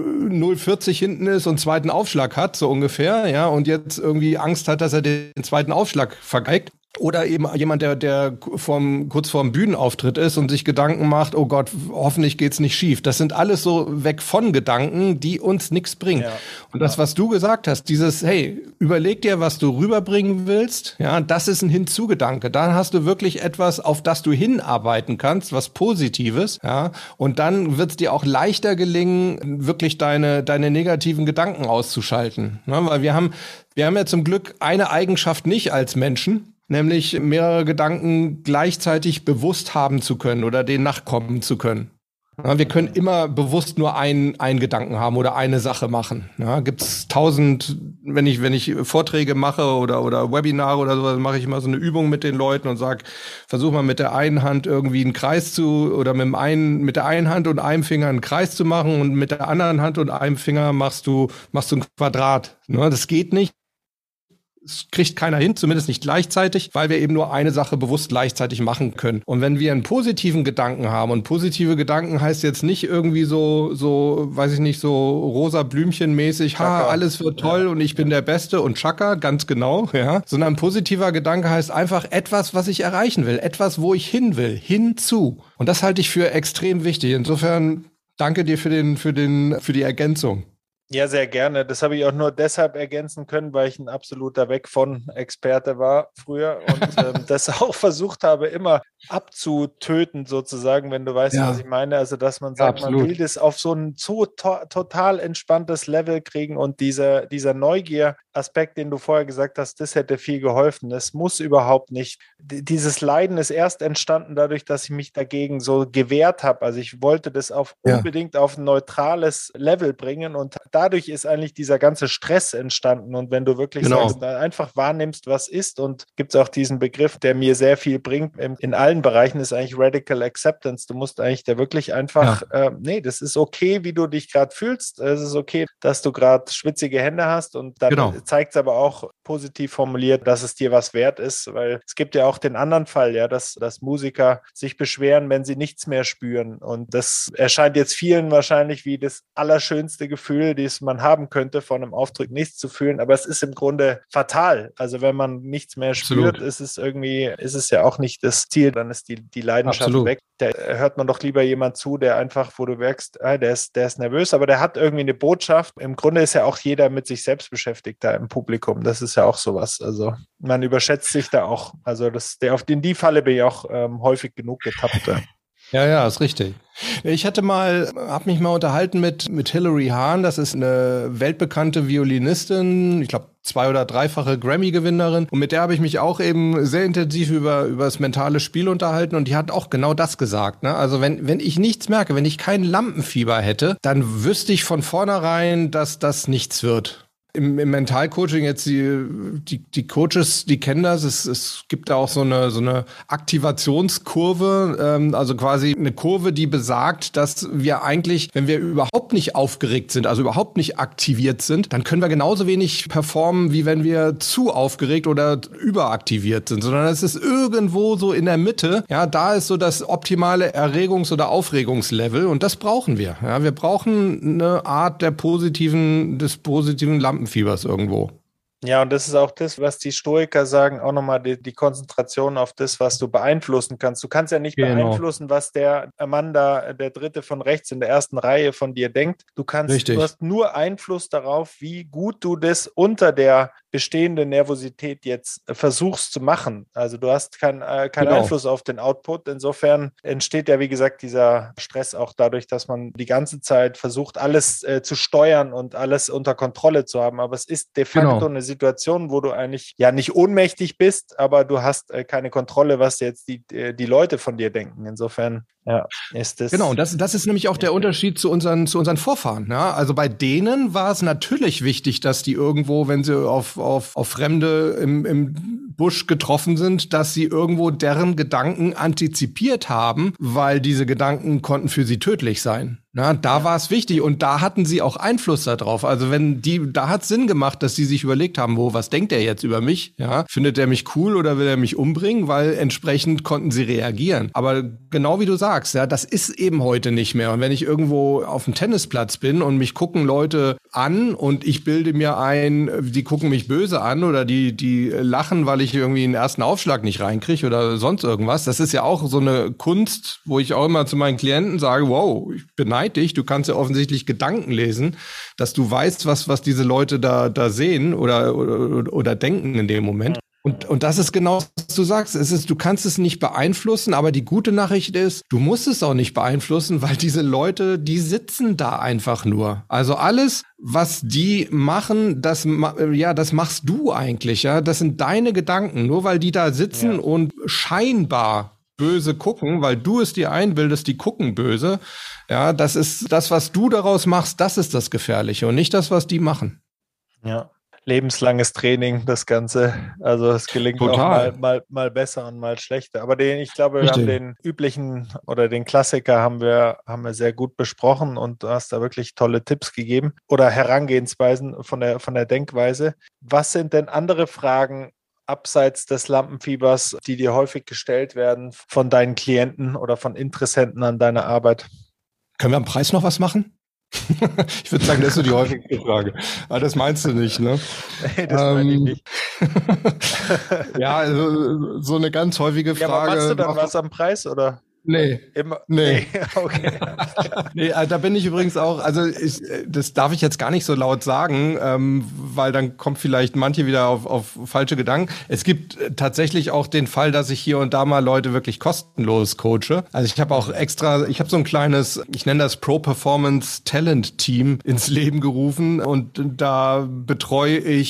0-40 hinten ist und zweiten Aufschlag hat, so ungefähr, ja, und jetzt irgendwie Angst hat, dass er den zweiten Aufschlag vergeigt. Oder eben jemand, der kurz vorm Bühnenauftritt ist und sich Gedanken macht, oh Gott, hoffentlich geht's nicht schief. Das sind alles so weg von Gedanken, die uns nichts bringen. Ja, und das, was du gesagt hast, dieses, hey, überleg dir, was du rüberbringen willst, ja, das ist ein Hinzugedanke. Dann hast du wirklich etwas, auf das du hinarbeiten kannst, was Positives, ja, und dann wird's dir auch leichter gelingen, wirklich deine negativen Gedanken auszuschalten. Ne? Weil wir haben ja zum Glück eine Eigenschaft nicht als Menschen, nämlich mehrere Gedanken gleichzeitig bewusst haben zu können oder denen nachkommen zu können. Ja, wir können immer bewusst nur einen Gedanken haben oder eine Sache machen. Ja, gibt's 1000, wenn ich Vorträge mache oder Webinare oder sowas, mache ich immer so eine Übung mit den Leuten und sag, versuch mal mit der einen Hand irgendwie einen Kreis oder mit der einen Hand und einem Finger einen Kreis zu machen und mit der anderen Hand und einem Finger machst du ein Quadrat. Ja, das geht nicht. Es kriegt keiner hin, zumindest nicht gleichzeitig, weil wir eben nur eine Sache bewusst gleichzeitig machen können. Und wenn wir einen positiven Gedanken haben, und positive Gedanken heißt jetzt nicht irgendwie so, weiß ich nicht, so rosa Blümchen-mäßig, alles wird toll und ich bin der Beste und Chaka, ganz genau, ja. Sondern ein positiver Gedanke heißt einfach etwas, was ich erreichen will, etwas, wo ich hin will, hinzu. Und das halte ich für extrem wichtig. Insofern danke dir für die Ergänzung. Ja, sehr gerne. Das habe ich auch nur deshalb ergänzen können, weil ich ein absoluter Weg-von-Experte war früher und das auch versucht habe, immer abzutöten sozusagen, wenn du weißt, was ich meine. Also, dass man sagt, man will das auf so ein total entspanntes Level kriegen und dieser Neugier-Aspekt, den du vorher gesagt hast, das hätte viel geholfen. Es muss überhaupt nicht. Dieses Leiden ist erst entstanden dadurch, dass ich mich dagegen so gewehrt habe. Also ich wollte das unbedingt auf ein neutrales Level bringen und dadurch ist eigentlich dieser ganze Stress entstanden. Und wenn du wirklich sagst, einfach wahrnimmst, was ist, und gibt es auch diesen Begriff, der mir sehr viel bringt, in allen Bereichen ist eigentlich Radical Acceptance. Du musst eigentlich da wirklich einfach, nee, das ist okay, wie du dich gerade fühlst. Es ist okay, dass du gerade schwitzige Hände hast, und dann zeigt es aber auch positiv formuliert, dass es dir was wert ist, weil es gibt ja auch den anderen Fall, ja, dass Musiker sich beschweren, wenn sie nichts mehr spüren, und das erscheint jetzt vielen wahrscheinlich wie das allerschönste Gefühl, das man haben könnte, von einem Auftritt nichts zu fühlen, aber es ist im Grunde fatal. Also wenn man nichts mehr spürt, ist es ja auch nicht das Ziel, dann ist die Leidenschaft weg. Da hört man doch lieber jemand zu, der einfach, wo du merkst, der ist nervös, aber der hat irgendwie eine Botschaft. Im Grunde ist ja auch jeder mit sich selbst beschäftigt da im Publikum. Das ist ja auch sowas. Also man überschätzt sich da auch. Also in die Falle bin ich auch häufig genug getappt. Ja, ist richtig. Ich habe mich mal unterhalten mit Hilary Hahn. Das ist eine weltbekannte Violinistin, ich glaube 2- oder 3-fache Grammy-Gewinnerin. Und mit der habe ich mich auch eben sehr intensiv über das mentale Spiel unterhalten. Und die hat auch genau das gesagt. Ne? Also wenn ich nichts merke, wenn ich kein Lampenfieber hätte, dann wüsste ich von vornherein, dass das nichts wird. Im Mentalcoaching jetzt die Coaches, die kennen das. Es gibt da auch so eine Aktivationskurve, also quasi eine Kurve, die besagt, dass wir eigentlich, wenn wir überhaupt nicht aufgeregt sind, also überhaupt nicht aktiviert sind, dann können wir genauso wenig performen, wie wenn wir zu aufgeregt oder überaktiviert sind, sondern es ist irgendwo so in der Mitte. Ja, da ist so das optimale Erregungs- oder Aufregungslevel, und das brauchen wir. Ja, wir brauchen eine Art des positiven Lampenfiebers irgendwo. Ja, und das ist auch das, was die Stoiker sagen, auch nochmal die Konzentration auf das, was du beeinflussen kannst. Du kannst ja nicht beeinflussen, was der Mann da, der Dritte von rechts in der ersten Reihe von dir denkt. Du hast nur Einfluss darauf, wie gut du das unter der bestehenden Nervosität jetzt versuchst zu machen. Also du hast keinen Einfluss auf den Output. Insofern entsteht ja, wie gesagt, dieser Stress auch dadurch, dass man die ganze Zeit versucht, alles zu steuern und alles unter Kontrolle zu haben. Aber es ist de facto eine Situation, wo du eigentlich ja nicht ohnmächtig bist, aber du hast keine Kontrolle, was jetzt die Leute von dir denken. Insofern ist das... Genau, und das ist nämlich auch der Unterschied zu unseren Vorfahren. Ja? Also bei denen war es natürlich wichtig, dass die irgendwo, wenn sie auf Fremde im Busch getroffen sind, dass sie irgendwo deren Gedanken antizipiert haben, weil diese Gedanken konnten für sie tödlich sein. Na, da war es wichtig, und da hatten sie auch Einfluss darauf. Also da hat es Sinn gemacht, dass sie sich überlegt haben, was denkt er jetzt über mich? Ja, findet er mich cool oder will er mich umbringen? Weil entsprechend konnten sie reagieren. Aber genau wie du sagst, ja, das ist eben heute nicht mehr. Und wenn ich irgendwo auf dem Tennisplatz bin und mich gucken Leute an und ich bilde mir ein, die gucken mich böse an oder die lachen, weil ich irgendwie einen ersten Aufschlag nicht reinkriege oder sonst irgendwas. Das ist ja auch so eine Kunst, wo ich auch immer zu meinen Klienten sage, wow, ich beneide dich, du kannst ja offensichtlich Gedanken lesen, dass du weißt, was diese Leute da sehen oder denken in dem Moment. Und das ist genau, was du sagst. Du kannst es nicht beeinflussen, aber die gute Nachricht ist, du musst es auch nicht beeinflussen, weil diese Leute, die sitzen da einfach nur. Also alles, was die machen, das machst du eigentlich, ja. Das sind deine Gedanken. Nur weil die da sitzen und scheinbar böse gucken, weil du es dir einbildest, die gucken böse. Ja, das ist das, was du daraus machst, das ist das Gefährliche und nicht das, was die machen. Ja. Lebenslanges Training, das Ganze. Also es gelingt auch mal besser und mal schlechter. Aber ich glaube, wir haben den üblichen oder den Klassiker haben wir sehr gut besprochen, und du hast da wirklich tolle Tipps gegeben oder Herangehensweisen von der Denkweise. Was sind denn andere Fragen abseits des Lampenfiebers, die dir häufig gestellt werden von deinen Klienten oder von Interessenten an deiner Arbeit? Können wir am Preis noch was machen? Ich würde sagen, das ist so die häufigste Frage. Aber das meinst du nicht, ne? Nee, das meine ich nicht. Ja, also, so eine ganz häufige Frage. Ja, aber machst du dann was am Preis, oder? Nee. Nee. Okay. Nee, da bin ich übrigens auch, also das darf ich jetzt gar nicht so laut sagen, weil dann kommt vielleicht manche wieder auf falsche Gedanken. Es gibt tatsächlich auch den Fall, dass ich hier und da mal Leute wirklich kostenlos coache. Also ich habe auch ich habe so ein kleines, ich nenne das Pro-Performance Talent Team ins Leben gerufen, und da betreue ich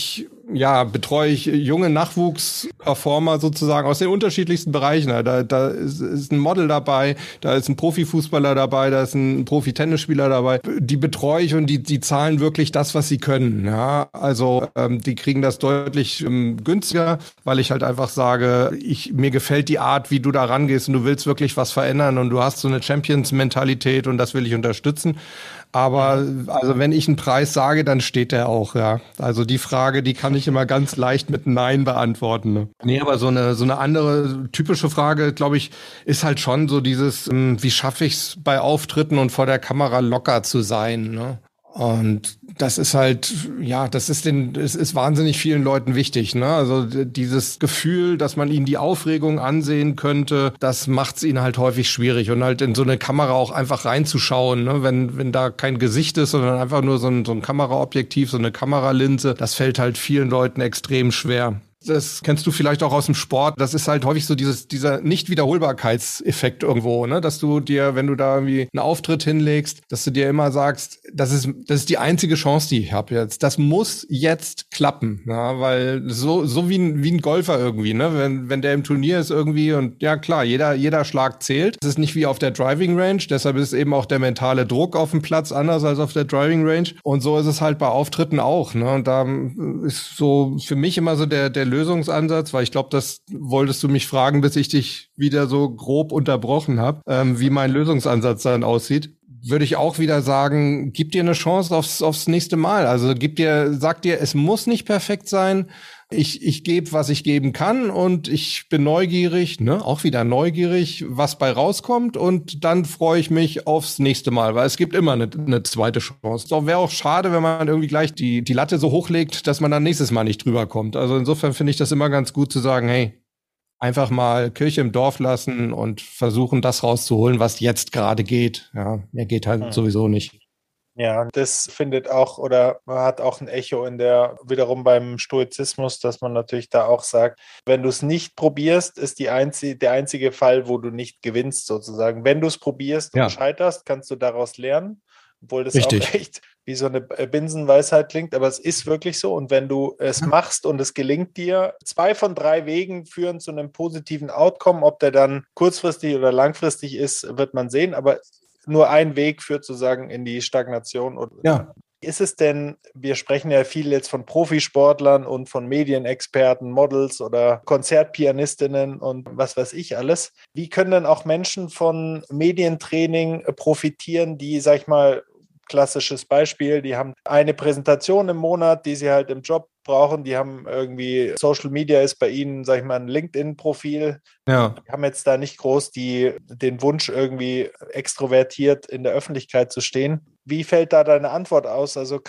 betreue ich junge Nachwuchsperformer sozusagen aus den unterschiedlichsten Bereichen. Da ist ein Model dabei, da ist ein Profifußballer dabei, da ist ein Profi-Tennisspieler dabei. Die betreue ich und die zahlen wirklich das, was sie können. Ja, also die kriegen das deutlich günstiger, weil ich halt einfach sage, mir gefällt die Art, wie du da rangehst und du willst wirklich was verändern und du hast so eine Champions-Mentalität und das will ich unterstützen. Aber also wenn ich einen Preis sage, dann steht der auch, ja. Also die Frage, die kann ich immer ganz leicht mit Nein beantworten. Ne? Nee, aber so eine andere typische Frage, glaube ich, ist halt schon so dieses, wie schaffe ich es bei Auftritten und vor der Kamera locker zu sein, ne? Und das ist halt, es ist wahnsinnig vielen Leuten wichtig, ne? Also dieses Gefühl, dass man ihnen die Aufregung ansehen könnte, das macht es ihnen halt häufig schwierig und halt in so eine Kamera auch einfach reinzuschauen, ne? Wenn da kein Gesicht ist, sondern einfach nur so ein Kameraobjektiv, so eine Kameralinse, das fällt halt vielen Leuten extrem schwer. Das kennst du vielleicht auch aus dem Sport. Das ist halt häufig so dieser Nicht-Wiederholbarkeitseffekt irgendwo, ne? Dass du dir, wenn du da irgendwie einen Auftritt hinlegst, dass du dir immer sagst, das ist die einzige Chance, die ich habe jetzt. Das muss jetzt klappen, ja? Weil so wie ein Golfer irgendwie, ne? Wenn der im Turnier ist irgendwie und ja klar, jeder Schlag zählt. Es ist nicht wie auf der Driving Range, deshalb ist eben auch der mentale Druck auf dem Platz anders als auf der Driving Range. Und so ist es halt bei Auftritten auch, ne? Und da ist so für mich immer so der Lösungsansatz, weil ich glaube, das wolltest du mich fragen, bis ich dich wieder so grob unterbrochen habe, wie mein Lösungsansatz dann aussieht. Würde ich auch wieder sagen, gib dir eine Chance aufs nächste Mal. Also sag dir, es muss nicht perfekt sein. Ich gebe, was ich geben kann und ich bin neugierig, ne, auch wieder neugierig, was bei rauskommt und dann freue ich mich aufs nächste Mal, weil es gibt immer eine zweite Chance. So, wäre auch schade, wenn man irgendwie gleich die Latte so hochlegt, dass man dann nächstes Mal nicht drüber kommt. Also insofern finde ich das immer ganz gut zu sagen, hey, einfach mal Kirche im Dorf lassen und versuchen, das rauszuholen, was jetzt gerade geht. Ja, mehr geht halt sowieso nicht. Ja, das findet auch oder hat auch ein Echo wiederum beim Stoizismus, dass man natürlich da auch sagt, wenn du es nicht probierst, ist der einzige Fall, wo du nicht gewinnst sozusagen. Wenn du es probierst und scheiterst, kannst du daraus lernen, obwohl das Richtig. auch echt wie so eine Binsenweisheit klingt, aber es ist wirklich so. Und wenn du es machst und es gelingt dir, 2 von 3 Wegen führen zu einem positiven Outcome. Ob der dann kurzfristig oder langfristig ist, wird man sehen, aber nur ein Weg führt sozusagen in die Stagnation. Ja. Ist es denn, wir sprechen ja viel jetzt von Profisportlern und von Medienexperten, Models oder Konzertpianistinnen und was weiß ich alles. Wie können denn auch Menschen von Medientraining profitieren, die, sag ich mal, klassisches Beispiel, die haben eine Präsentation im Monat, die sie halt im Job brauchen, die haben irgendwie, Social Media ist bei ihnen, sag ich mal, ein LinkedIn-Profil. Ja. Die haben jetzt da nicht groß den Wunsch, irgendwie extrovertiert in der Öffentlichkeit zu stehen. Wie fällt da deine Antwort aus? Also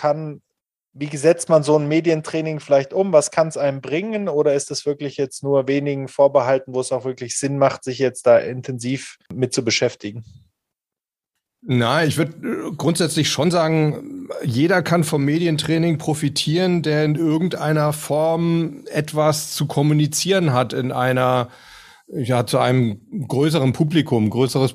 wie setzt man so ein Medientraining vielleicht um? Was kann es einem bringen? Oder ist es wirklich jetzt nur wenigen vorbehalten, wo es auch wirklich Sinn macht, sich jetzt da intensiv mit zu beschäftigen? Na, ich würde grundsätzlich schon sagen, jeder kann vom Medientraining profitieren, der in irgendeiner Form etwas zu kommunizieren hat zu einem größeren Publikum,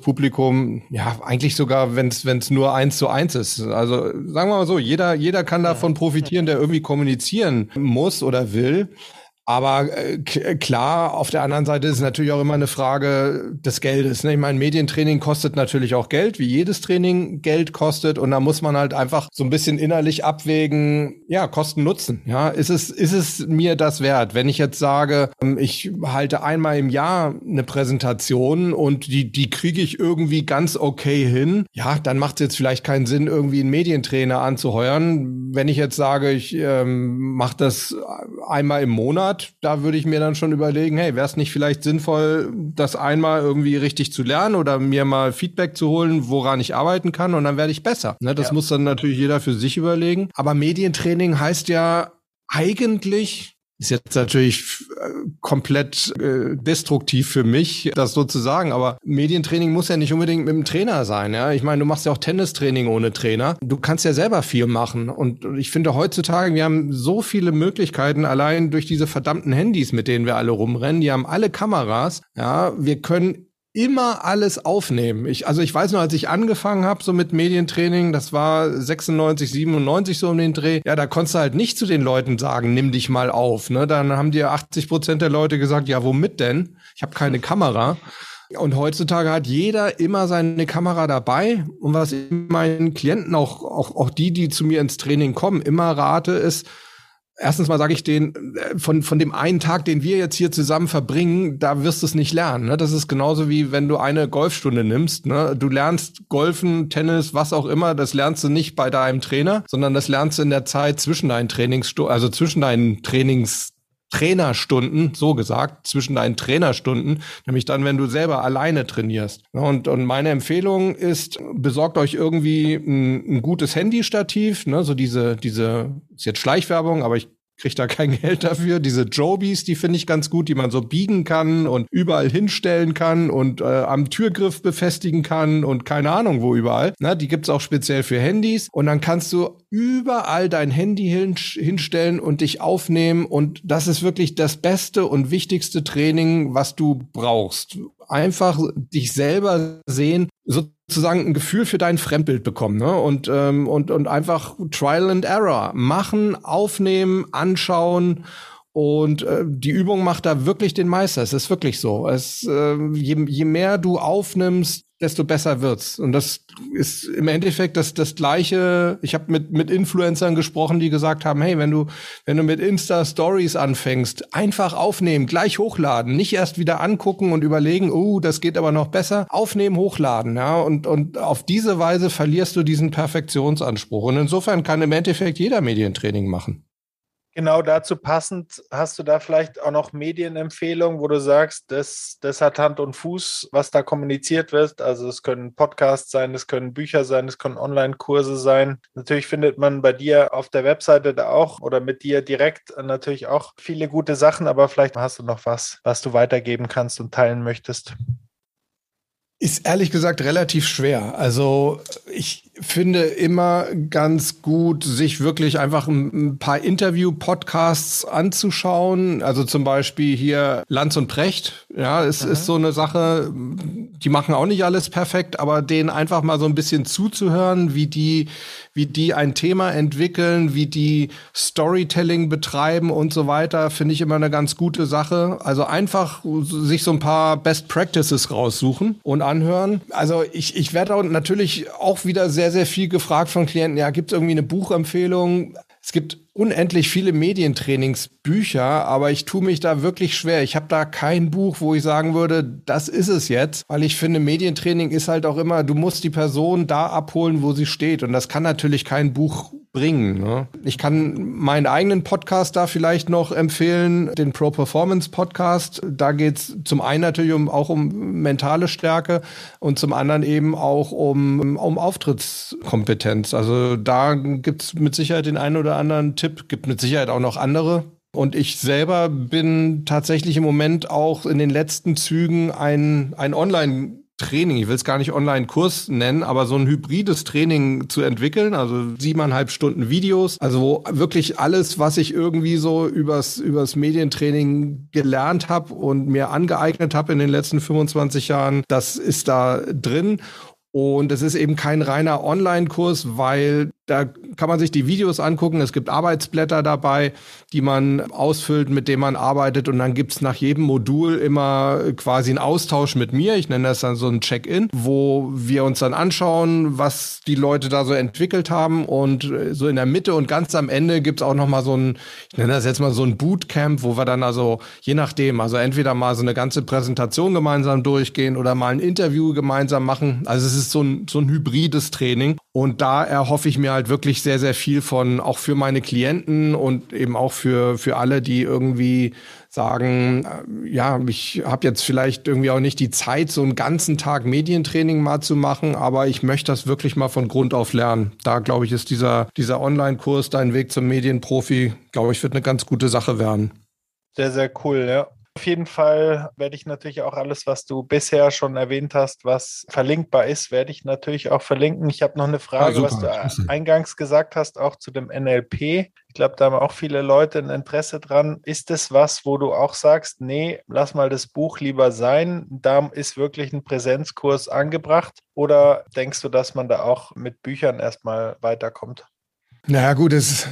ja, eigentlich sogar, wenn es nur 1:1 ist. Also sagen wir mal so, jeder kann davon profitieren, der irgendwie kommunizieren muss oder will. Aber klar, auf der anderen Seite ist es natürlich auch immer eine Frage des Geldes. Ne? Ich meine, Medientraining kostet natürlich auch Geld, wie jedes Training Geld kostet. Und da muss man halt einfach so ein bisschen innerlich abwägen, ja, Kosten Nutzen. Ja, ist es mir das wert? Wenn ich jetzt sage, ich halte einmal im Jahr eine Präsentation und die kriege ich irgendwie ganz okay hin, ja, dann macht es jetzt vielleicht keinen Sinn, irgendwie einen Medientrainer anzuheuern. Wenn ich jetzt sage, ich mache das einmal im Monat, da würde ich mir dann schon überlegen, hey, wäre es nicht vielleicht sinnvoll, das einmal irgendwie richtig zu lernen oder mir mal Feedback zu holen, woran ich arbeiten kann und dann werde ich besser. Ne, das muss dann natürlich jeder für sich überlegen. Aber Medientraining heißt ja eigentlich, ist jetzt natürlich komplett destruktiv für mich, das so zu sagen, aber Medientraining muss ja nicht unbedingt mit dem Trainer sein. Ja, ich meine, du machst ja auch Tennistraining ohne Trainer. Du kannst ja selber viel machen. Und ich finde heutzutage, wir haben so viele Möglichkeiten, allein durch diese verdammten Handys, mit denen wir alle rumrennen. Die haben alle Kameras. Ja, wir können immer alles aufnehmen. Ich weiß noch, als ich angefangen habe so mit Medientraining, das war 96, 97 so um den Dreh, ja, da konntest du halt nicht zu den Leuten sagen, nimm dich mal auf. Ne? Dann haben dir 80% der Leute gesagt, ja, womit denn? Ich habe keine Kamera. Und heutzutage hat jeder immer seine Kamera dabei. Und was ich meinen Klienten, auch die zu mir ins Training kommen, immer rate, ist, erstens mal sage ich denen, von dem einen Tag, den wir jetzt hier zusammen verbringen, da wirst du es nicht lernen. Ne? Das ist genauso wie wenn du eine Golfstunde nimmst. Ne? Du lernst Golfen, Tennis, was auch immer, das lernst du nicht bei deinem Trainer, sondern das lernst du in der Zeit zwischen deinen Trainerstunden, so gesagt, zwischen deinen Trainerstunden, nämlich dann, wenn du selber alleine trainierst. Und meine Empfehlung ist, besorgt euch irgendwie ein gutes Handystativ, ne, so diese, ist jetzt Schleichwerbung, aber ich krieg da kein Geld dafür. Diese Jobies, die finde ich ganz gut, die man so biegen kann und überall hinstellen kann und am Türgriff befestigen kann und keine Ahnung wo überall. Na, die gibt's auch speziell für Handys. Und dann kannst du überall dein Handy hinstellen und dich aufnehmen. Und das ist wirklich das beste und wichtigste Training, was du brauchst. Einfach dich selber sehen, sozusagen ein Gefühl für dein Fremdbild bekommen, ne? Und einfach Trial and Error machen, aufnehmen, anschauen. Und die Übung macht da wirklich den Meister. Es ist wirklich so. Je mehr du aufnimmst, desto besser wird's. Und das ist im Endeffekt das Gleiche. Ich habe mit Influencern gesprochen, die gesagt haben, hey, wenn du mit Insta-Stories anfängst, einfach aufnehmen, gleich hochladen, nicht erst wieder angucken und überlegen, das geht aber noch besser. Aufnehmen, hochladen, ja. Und auf diese Weise verlierst du diesen Perfektionsanspruch. Und insofern kann im Endeffekt jeder Medientraining machen. Genau dazu passend, hast du da vielleicht auch noch Medienempfehlungen, wo du sagst, das hat Hand und Fuß, was da kommuniziert wird? Also es können Podcasts sein, es können Bücher sein, es können Online-Kurse sein. Natürlich findet man bei dir auf der Webseite da auch oder mit dir direkt natürlich auch viele gute Sachen, aber vielleicht hast du noch was du weitergeben kannst und teilen möchtest. Ist ehrlich gesagt relativ schwer. Also ich finde immer ganz gut, sich wirklich einfach ein paar Interview-Podcasts anzuschauen. Also zum Beispiel hier Lanz und Precht. Ja, es ist so eine Sache, die machen auch nicht alles perfekt, aber denen einfach mal so ein bisschen zuzuhören, wie die ein Thema entwickeln, wie die Storytelling betreiben und so weiter, finde ich immer eine ganz gute Sache. Also einfach sich so ein paar Best Practices raussuchen und anhören. Also ich werde auch natürlich auch wieder sehr, sehr viel gefragt von Klienten, ja, gibt es irgendwie eine Buchempfehlung? Es gibt unendlich viele Medientrainingsbücher, aber ich tue mich da wirklich schwer. Ich habe da kein Buch, wo ich sagen würde, das ist es jetzt, weil ich finde, Medientraining ist halt auch immer, du musst die Person da abholen, wo sie steht, und das kann natürlich kein Buch bringen. Ne? Ich kann meinen eigenen Podcast da vielleicht noch empfehlen, den Pro Performance Podcast. Da geht's zum einen natürlich auch um mentale Stärke und zum anderen eben auch um Auftrittskompetenz. Also da gibt's mit Sicherheit den einen oder anderen Tipp, gibt mit Sicherheit auch noch andere. Und ich selber bin tatsächlich im Moment auch in den letzten Zügen ein Online-Training, ich will es gar nicht Online-Kurs nennen, aber so ein hybrides Training zu entwickeln, also 7,5 Stunden Videos, also wo wirklich alles, was ich irgendwie so übers Medientraining gelernt habe und mir angeeignet habe in den letzten 25 Jahren, das ist da drin. Und es ist eben kein reiner Online-Kurs, weil da kann man sich die Videos angucken. Es gibt Arbeitsblätter dabei, die man ausfüllt, mit denen man arbeitet. Und dann gibt's nach jedem Modul immer quasi einen Austausch mit mir. Ich nenne das dann so ein Check-in, wo wir uns dann anschauen, was die Leute da so entwickelt haben. Und so in der Mitte und ganz am Ende gibt's auch noch mal so ein, ich nenne das jetzt mal so ein Bootcamp, wo wir dann also je nachdem, also entweder mal so eine ganze Präsentation gemeinsam durchgehen oder mal ein Interview gemeinsam machen. Also es ist so ein hybrides Training. Und da erhoffe ich mir halt wirklich sehr, sehr viel von, auch für meine Klienten und eben auch für alle, die irgendwie sagen, ja, ich habe jetzt vielleicht irgendwie auch nicht die Zeit, so einen ganzen Tag Medientraining mal zu machen, aber ich möchte das wirklich mal von Grund auf lernen. Da, glaube ich, ist dieser Online-Kurs, Dein Weg zum Medienprofi, glaube ich, wird eine ganz gute Sache werden. Sehr, sehr cool, ja. Auf jeden Fall werde ich natürlich auch alles, was du bisher schon erwähnt hast, was verlinkbar ist, werde ich natürlich auch verlinken. Ich habe noch eine Frage, was du eingangs gesagt hast, auch zu dem NLP. Ich glaube, da haben auch viele Leute ein Interesse dran. Ist es was, wo du auch sagst, nee, lass mal das Buch lieber sein, da ist wirklich ein Präsenzkurs angebracht? Oder denkst du, dass man da auch mit Büchern erstmal weiterkommt? Naja gut, es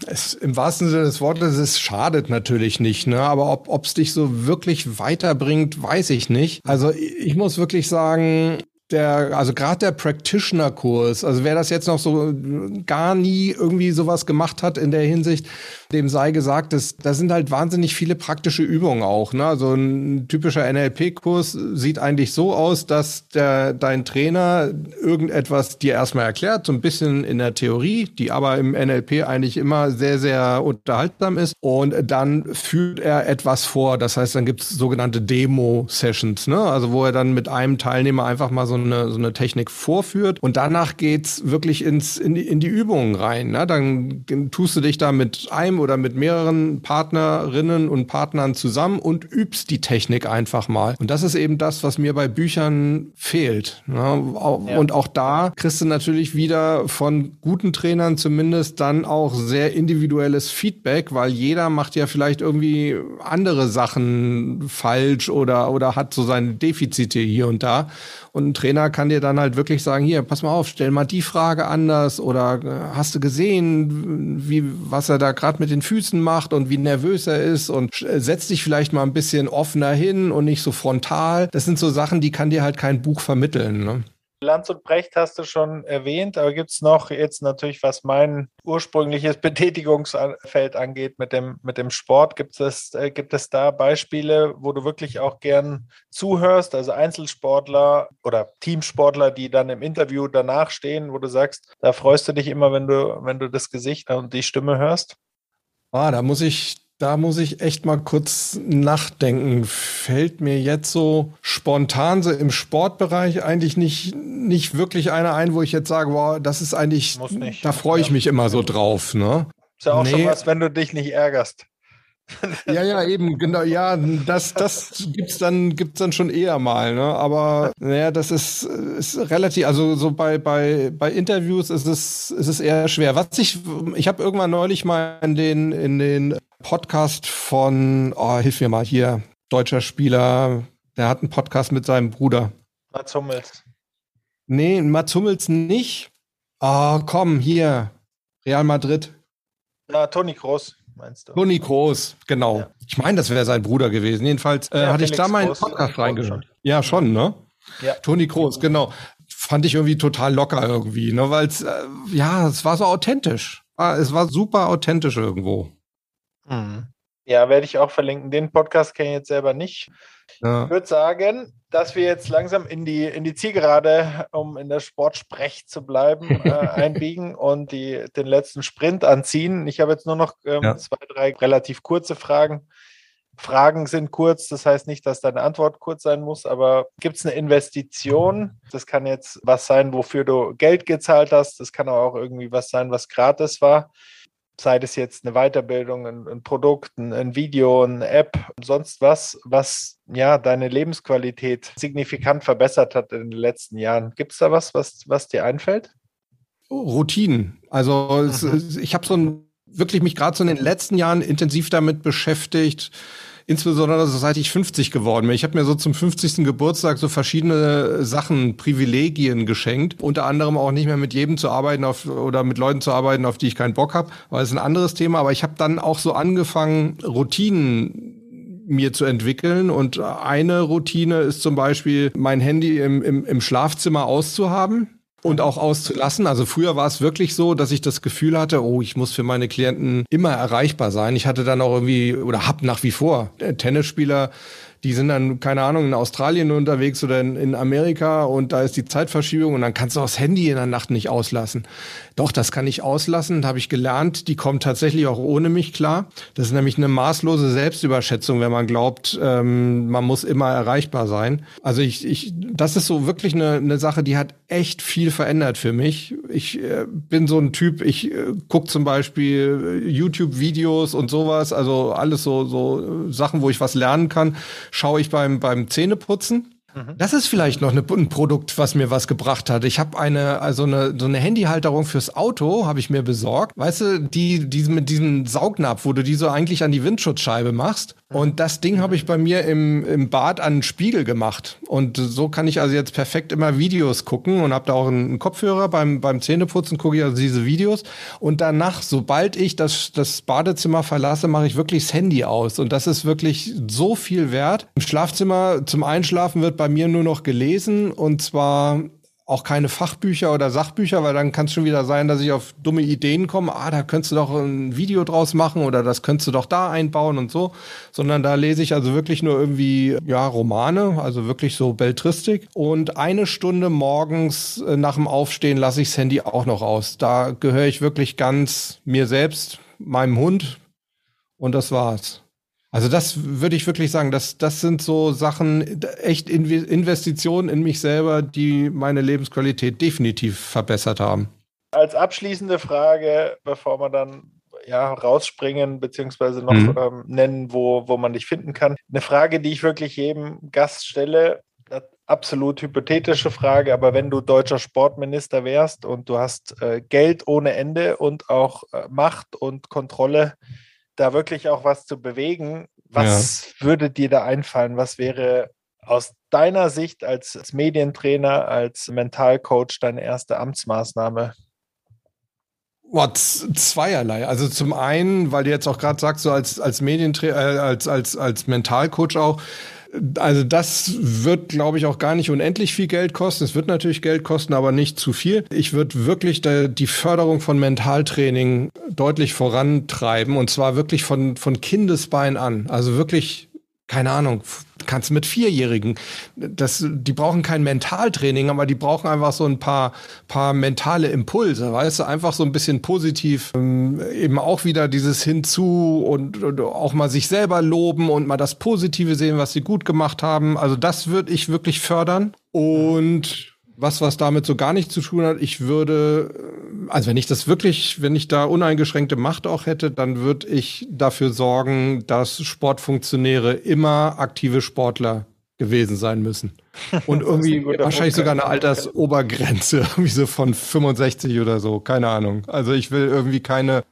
im wahrsten Sinne des Wortes, es schadet natürlich nicht, ne? Aber ob es dich so wirklich weiterbringt, weiß ich nicht. Also ich muss wirklich sagen, also gerade der Practitioner-Kurs, also wer das jetzt noch so gar nie irgendwie sowas gemacht hat in der Hinsicht, dem sei gesagt, da sind halt wahnsinnig viele praktische Übungen auch, ne? Also ein typischer NLP-Kurs sieht eigentlich so aus, dass dein Trainer irgendetwas dir erstmal erklärt, so ein bisschen in der Theorie, die aber im NLP eigentlich immer sehr, sehr unterhaltsam ist, und dann führt er etwas vor. Das heißt, dann gibt's sogenannte Demo-Sessions, ne? Also wo er dann mit einem Teilnehmer einfach mal so eine Technik vorführt, und danach geht's wirklich in die Übungen rein, ne? Dann tust du dich da mit einem oder mit mehreren Partnerinnen und Partnern zusammen und übst die Technik einfach mal. Und das ist eben das, was mir bei Büchern fehlt, ne? Ja. Und auch da kriegst du natürlich wieder von guten Trainern zumindest dann auch sehr individuelles Feedback, weil jeder macht ja vielleicht irgendwie andere Sachen falsch oder hat so seine Defizite hier und da. Und ein Trainer kann dir dann halt wirklich sagen, hier, pass mal auf, stell mal die Frage anders, oder hast du gesehen, was er da gerade mit den Füßen macht und wie nervös er ist, und setz dich vielleicht mal ein bisschen offener hin und nicht so frontal. Das sind so Sachen, die kann dir halt kein Buch vermitteln, ne? Lanz und Brecht hast du schon erwähnt, aber gibt es noch jetzt natürlich, was mein ursprüngliches Betätigungsfeld angeht mit dem Sport, gibt es da Beispiele, wo du wirklich auch gern zuhörst, also Einzelsportler oder Teamsportler, die dann im Interview danach stehen, wo du sagst, da freust du dich immer, wenn du das Gesicht und die Stimme hörst? Da muss ich echt mal kurz nachdenken. Fällt mir jetzt so spontan so im Sportbereich eigentlich nicht wirklich einer ein, wo ich jetzt sage, wow, das ist eigentlich, da freue ich mich immer so drauf, ne? Ist ja auch schon was, wenn du dich nicht ärgerst. Ja, eben, genau, ja, das gibt's dann schon eher mal, ne? Aber naja, das ist relativ, also so bei Interviews ist es eher schwer. Ich habe irgendwann neulich mal in den Podcast von, hilf mir mal hier, deutscher Spieler, der hat einen Podcast mit seinem Bruder. Mats Hummels. Nee, Mats Hummels nicht. Komm, hier, Real Madrid. Ja, Toni Kroos. Meinst du? Toni Kroos, genau. Ja. Ich meine, das wäre sein Bruder gewesen. Jedenfalls hatte ich da mal einen Podcast reingehört. Ja, schon, ne? Ja. Toni Kroos, genau. Fand ich irgendwie total locker irgendwie, ne? Weil es, es war so authentisch. Es war super authentisch irgendwo. Mhm. Ja, werde ich auch verlinken. Den Podcast kenne ich jetzt selber nicht. Ja. Ich würde sagen, dass wir jetzt langsam in die Zielgerade, um in der Sportsprech zu bleiben, einbiegen und den letzten Sprint anziehen. Ich habe jetzt nur noch 2, 3 relativ kurze Fragen. Fragen sind kurz, das heißt nicht, dass deine Antwort kurz sein muss, aber gibt es eine Investition? Das kann jetzt was sein, wofür du Geld gezahlt hast. Das kann aber auch irgendwie was sein, was gratis war. Sei das jetzt eine Weiterbildung, ein Produkt, ein Video, eine App, sonst was deine Lebensqualität signifikant verbessert hat in den letzten Jahren. Gibt es da was dir einfällt? Routinen. Also ich habe wirklich mich gerade so in den letzten Jahren intensiv damit beschäftigt, insbesondere seit ich 50 geworden bin. Ich habe mir so zum 50. Geburtstag so verschiedene Sachen, Privilegien geschenkt. Unter anderem auch nicht mehr mit jedem zu arbeiten oder mit Leuten zu arbeiten, auf die ich keinen Bock habe, weil das ist ein anderes Thema. Aber ich habe dann auch so angefangen, Routinen mir zu entwickeln. Und eine Routine ist zum Beispiel, mein Handy im Schlafzimmer auszuhaben. Und auch auszulassen. Also früher war es wirklich so, dass ich das Gefühl hatte, ich muss für meine Klienten immer erreichbar sein. Ich hatte dann auch irgendwie, oder hab nach wie vor Tennisspieler, die sind dann, keine Ahnung, in Australien unterwegs oder in Amerika und da ist die Zeitverschiebung und dann kannst du auch das Handy in der Nacht nicht auslassen. Doch, das kann ich auslassen, da habe ich gelernt, die kommen tatsächlich auch ohne mich klar. Das ist nämlich eine maßlose Selbstüberschätzung, wenn man glaubt, man muss immer erreichbar sein. Also das ist so wirklich eine Sache, die hat echt viel verändert für mich. Ich bin so ein Typ, ich gucke zum Beispiel YouTube-Videos und sowas, also alles so Sachen, wo ich was lernen kann, schaue ich beim Zähneputzen. Das ist vielleicht noch ein Produkt, was mir was gebracht hat. Ich habe so eine Handyhalterung fürs Auto habe ich mir besorgt. Weißt du, die mit diesem Saugnapf, wo du die so eigentlich an die Windschutzscheibe machst. Und das Ding habe ich bei mir im Bad an den Spiegel gemacht. Und so kann ich also jetzt perfekt immer Videos gucken und habe da auch einen Kopfhörer beim Zähneputzen, gucke ich also diese Videos. Und danach, sobald ich das Badezimmer verlasse, mache ich wirklich das Handy aus. Und das ist wirklich so viel wert. Im Schlafzimmer zum Einschlafen wird bei mir nur noch gelesen und zwar auch keine Fachbücher oder Sachbücher, weil dann kann es schon wieder sein, dass ich auf dumme Ideen komme. Da könntest du doch ein Video draus machen oder das könntest du doch da einbauen und so. Sondern da lese ich also wirklich nur irgendwie, Romane, also wirklich so Belletristik. Und 1 Stunde morgens nach dem Aufstehen lasse ich das Handy auch noch aus. Da gehöre ich wirklich ganz mir selbst, meinem Hund und das war's. Also das würde ich wirklich sagen, das sind so Sachen, echt Investitionen in mich selber, die meine Lebensqualität definitiv verbessert haben. Als abschließende Frage, bevor wir dann rausspringen, beziehungsweise noch nennen, wo man dich finden kann. Eine Frage, die ich wirklich jedem Gast stelle, absolut hypothetische Frage, aber wenn du deutscher Sportminister wärst und du hast Geld ohne Ende und auch Macht und Kontrolle, da wirklich auch was zu bewegen, was würde dir da einfallen? Was wäre aus deiner Sicht als Medientrainer, als Mentalcoach deine erste Amtsmaßnahme? Zweierlei. Also zum einen, weil du jetzt auch gerade sagst, so als Medientrainer, als Mentalcoach auch, also das wird, glaube ich, auch gar nicht unendlich viel Geld kosten. Es wird natürlich Geld kosten, aber nicht zu viel. Ich würde wirklich die Förderung von Mentaltraining deutlich vorantreiben und zwar wirklich von Kindesbein an. Also wirklich, keine Ahnung, kannst mit 4-Jährigen. Die brauchen kein Mentaltraining, aber die brauchen einfach so ein paar mentale Impulse, weißt du, einfach so ein bisschen positiv, eben auch wieder dieses Hinzu und auch mal sich selber loben und mal das Positive sehen, was sie gut gemacht haben. Also das würde ich wirklich fördern. Und was damit so gar nichts zu tun hat, ich würde, also wenn ich da uneingeschränkte Macht auch hätte, dann würde ich dafür sorgen, dass Sportfunktionäre immer aktive Sportler gewesen sein müssen. Und irgendwie wahrscheinlich sogar eine Altersobergrenze, irgendwie so von 65 oder so, keine Ahnung. Also ich will irgendwie keine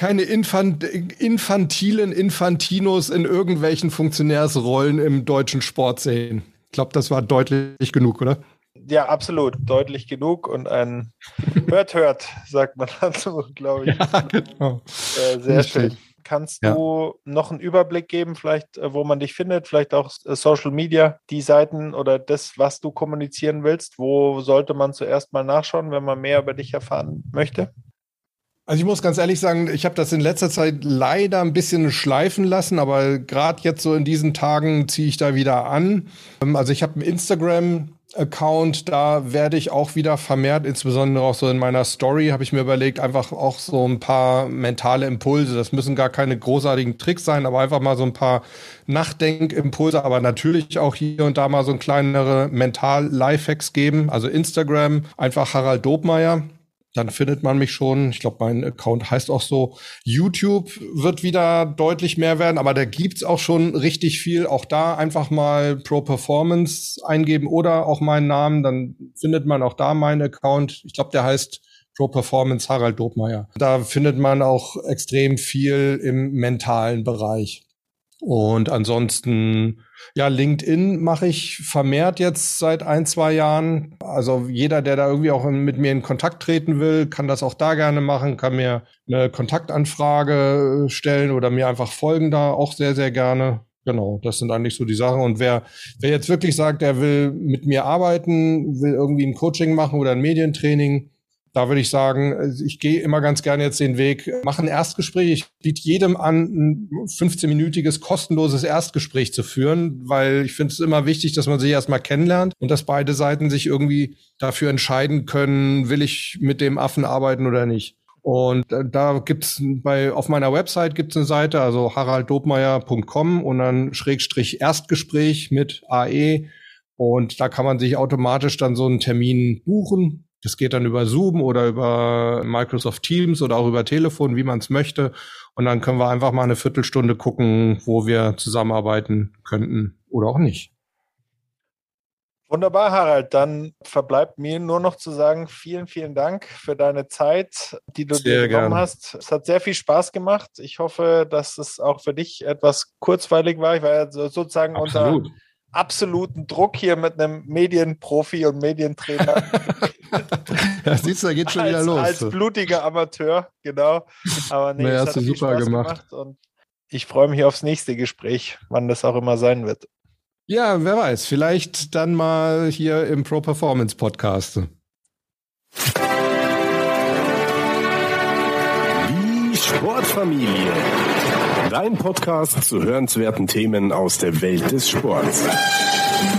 infantilen Infantinos in irgendwelchen Funktionärsrollen im deutschen Sport sehen. Ich glaube, das war deutlich genug, oder? Ja, absolut. Deutlich genug und ein hört, sagt man dazu, glaube ich. Ja, genau. Sehr schön. Kannst du noch einen Überblick geben, vielleicht, wo man dich findet, vielleicht auch Social Media, die Seiten oder das, was du kommunizieren willst? Wo sollte man zuerst mal nachschauen, wenn man mehr über dich erfahren möchte? Also ich muss ganz ehrlich sagen, ich habe das in letzter Zeit leider ein bisschen schleifen lassen, aber gerade jetzt so in diesen Tagen ziehe ich da wieder an. Also ich habe einen Instagram-Account, da werde ich auch wieder vermehrt, insbesondere auch so in meiner Story, habe ich mir überlegt, einfach auch so ein paar mentale Impulse. Das müssen gar keine großartigen Tricks sein, aber einfach mal so ein paar Nachdenkimpulse, aber natürlich auch hier und da mal so ein kleinere Mental-Lifehacks geben. Also Instagram, einfach Harald Dobmeier. Dann findet man mich schon. Ich glaube, mein Account heißt auch so. YouTube wird wieder deutlich mehr werden, aber da gibt's auch schon richtig viel. Auch da einfach mal Pro Performance eingeben oder auch meinen Namen. Dann findet man auch da meinen Account. Ich glaube, der heißt Pro Performance Harald Dobmeier. Da findet man auch extrem viel im mentalen Bereich. Und ansonsten, ja, LinkedIn mache ich vermehrt jetzt seit 1-2 Jahren. Also jeder, der da irgendwie auch mit mir in Kontakt treten will, kann das auch da gerne machen, kann mir eine Kontaktanfrage stellen oder mir einfach folgen da auch sehr, sehr gerne. Genau, das sind eigentlich so die Sachen. Und wer jetzt wirklich sagt, er will mit mir arbeiten, will irgendwie ein Coaching machen oder ein Medientraining, da würde ich sagen, ich gehe immer ganz gerne jetzt den Weg, mache ein Erstgespräch. Ich biete jedem an, ein 15-minütiges kostenloses Erstgespräch zu führen, weil ich finde es immer wichtig, dass man sich erstmal kennenlernt und dass beide Seiten sich irgendwie dafür entscheiden können, will ich mit dem Affen arbeiten oder nicht. Und da gibt's auf meiner Website gibt's eine Seite, also haralddobmeier.com und dann /Erstgespräch mit AE. Und da kann man sich automatisch dann so einen Termin buchen. Das geht dann über Zoom oder über Microsoft Teams oder auch über Telefon, wie man es möchte. Und dann können wir einfach mal eine Viertelstunde gucken, wo wir zusammenarbeiten könnten oder auch nicht. Wunderbar, Harald. Dann verbleibt mir nur noch zu sagen, vielen, vielen Dank für deine Zeit, die du dir genommen hast. Es hat sehr viel Spaß gemacht. Ich hoffe, dass es auch für dich etwas kurzweilig war. Ich war ja sozusagen unter absoluten Druck hier mit einem Medienprofi und Medientrainer. Ja, siehst du, da geht schon wieder los. Als blutiger Amateur, genau. Aber nee, das hast du super gemacht. Und ich freue mich aufs nächste Gespräch, wann das auch immer sein wird. Ja, wer weiß, vielleicht dann mal hier im Pro Performance Podcast. Die Sportfamilie. Dein Podcast zu hörenswerten Themen aus der Welt des Sports.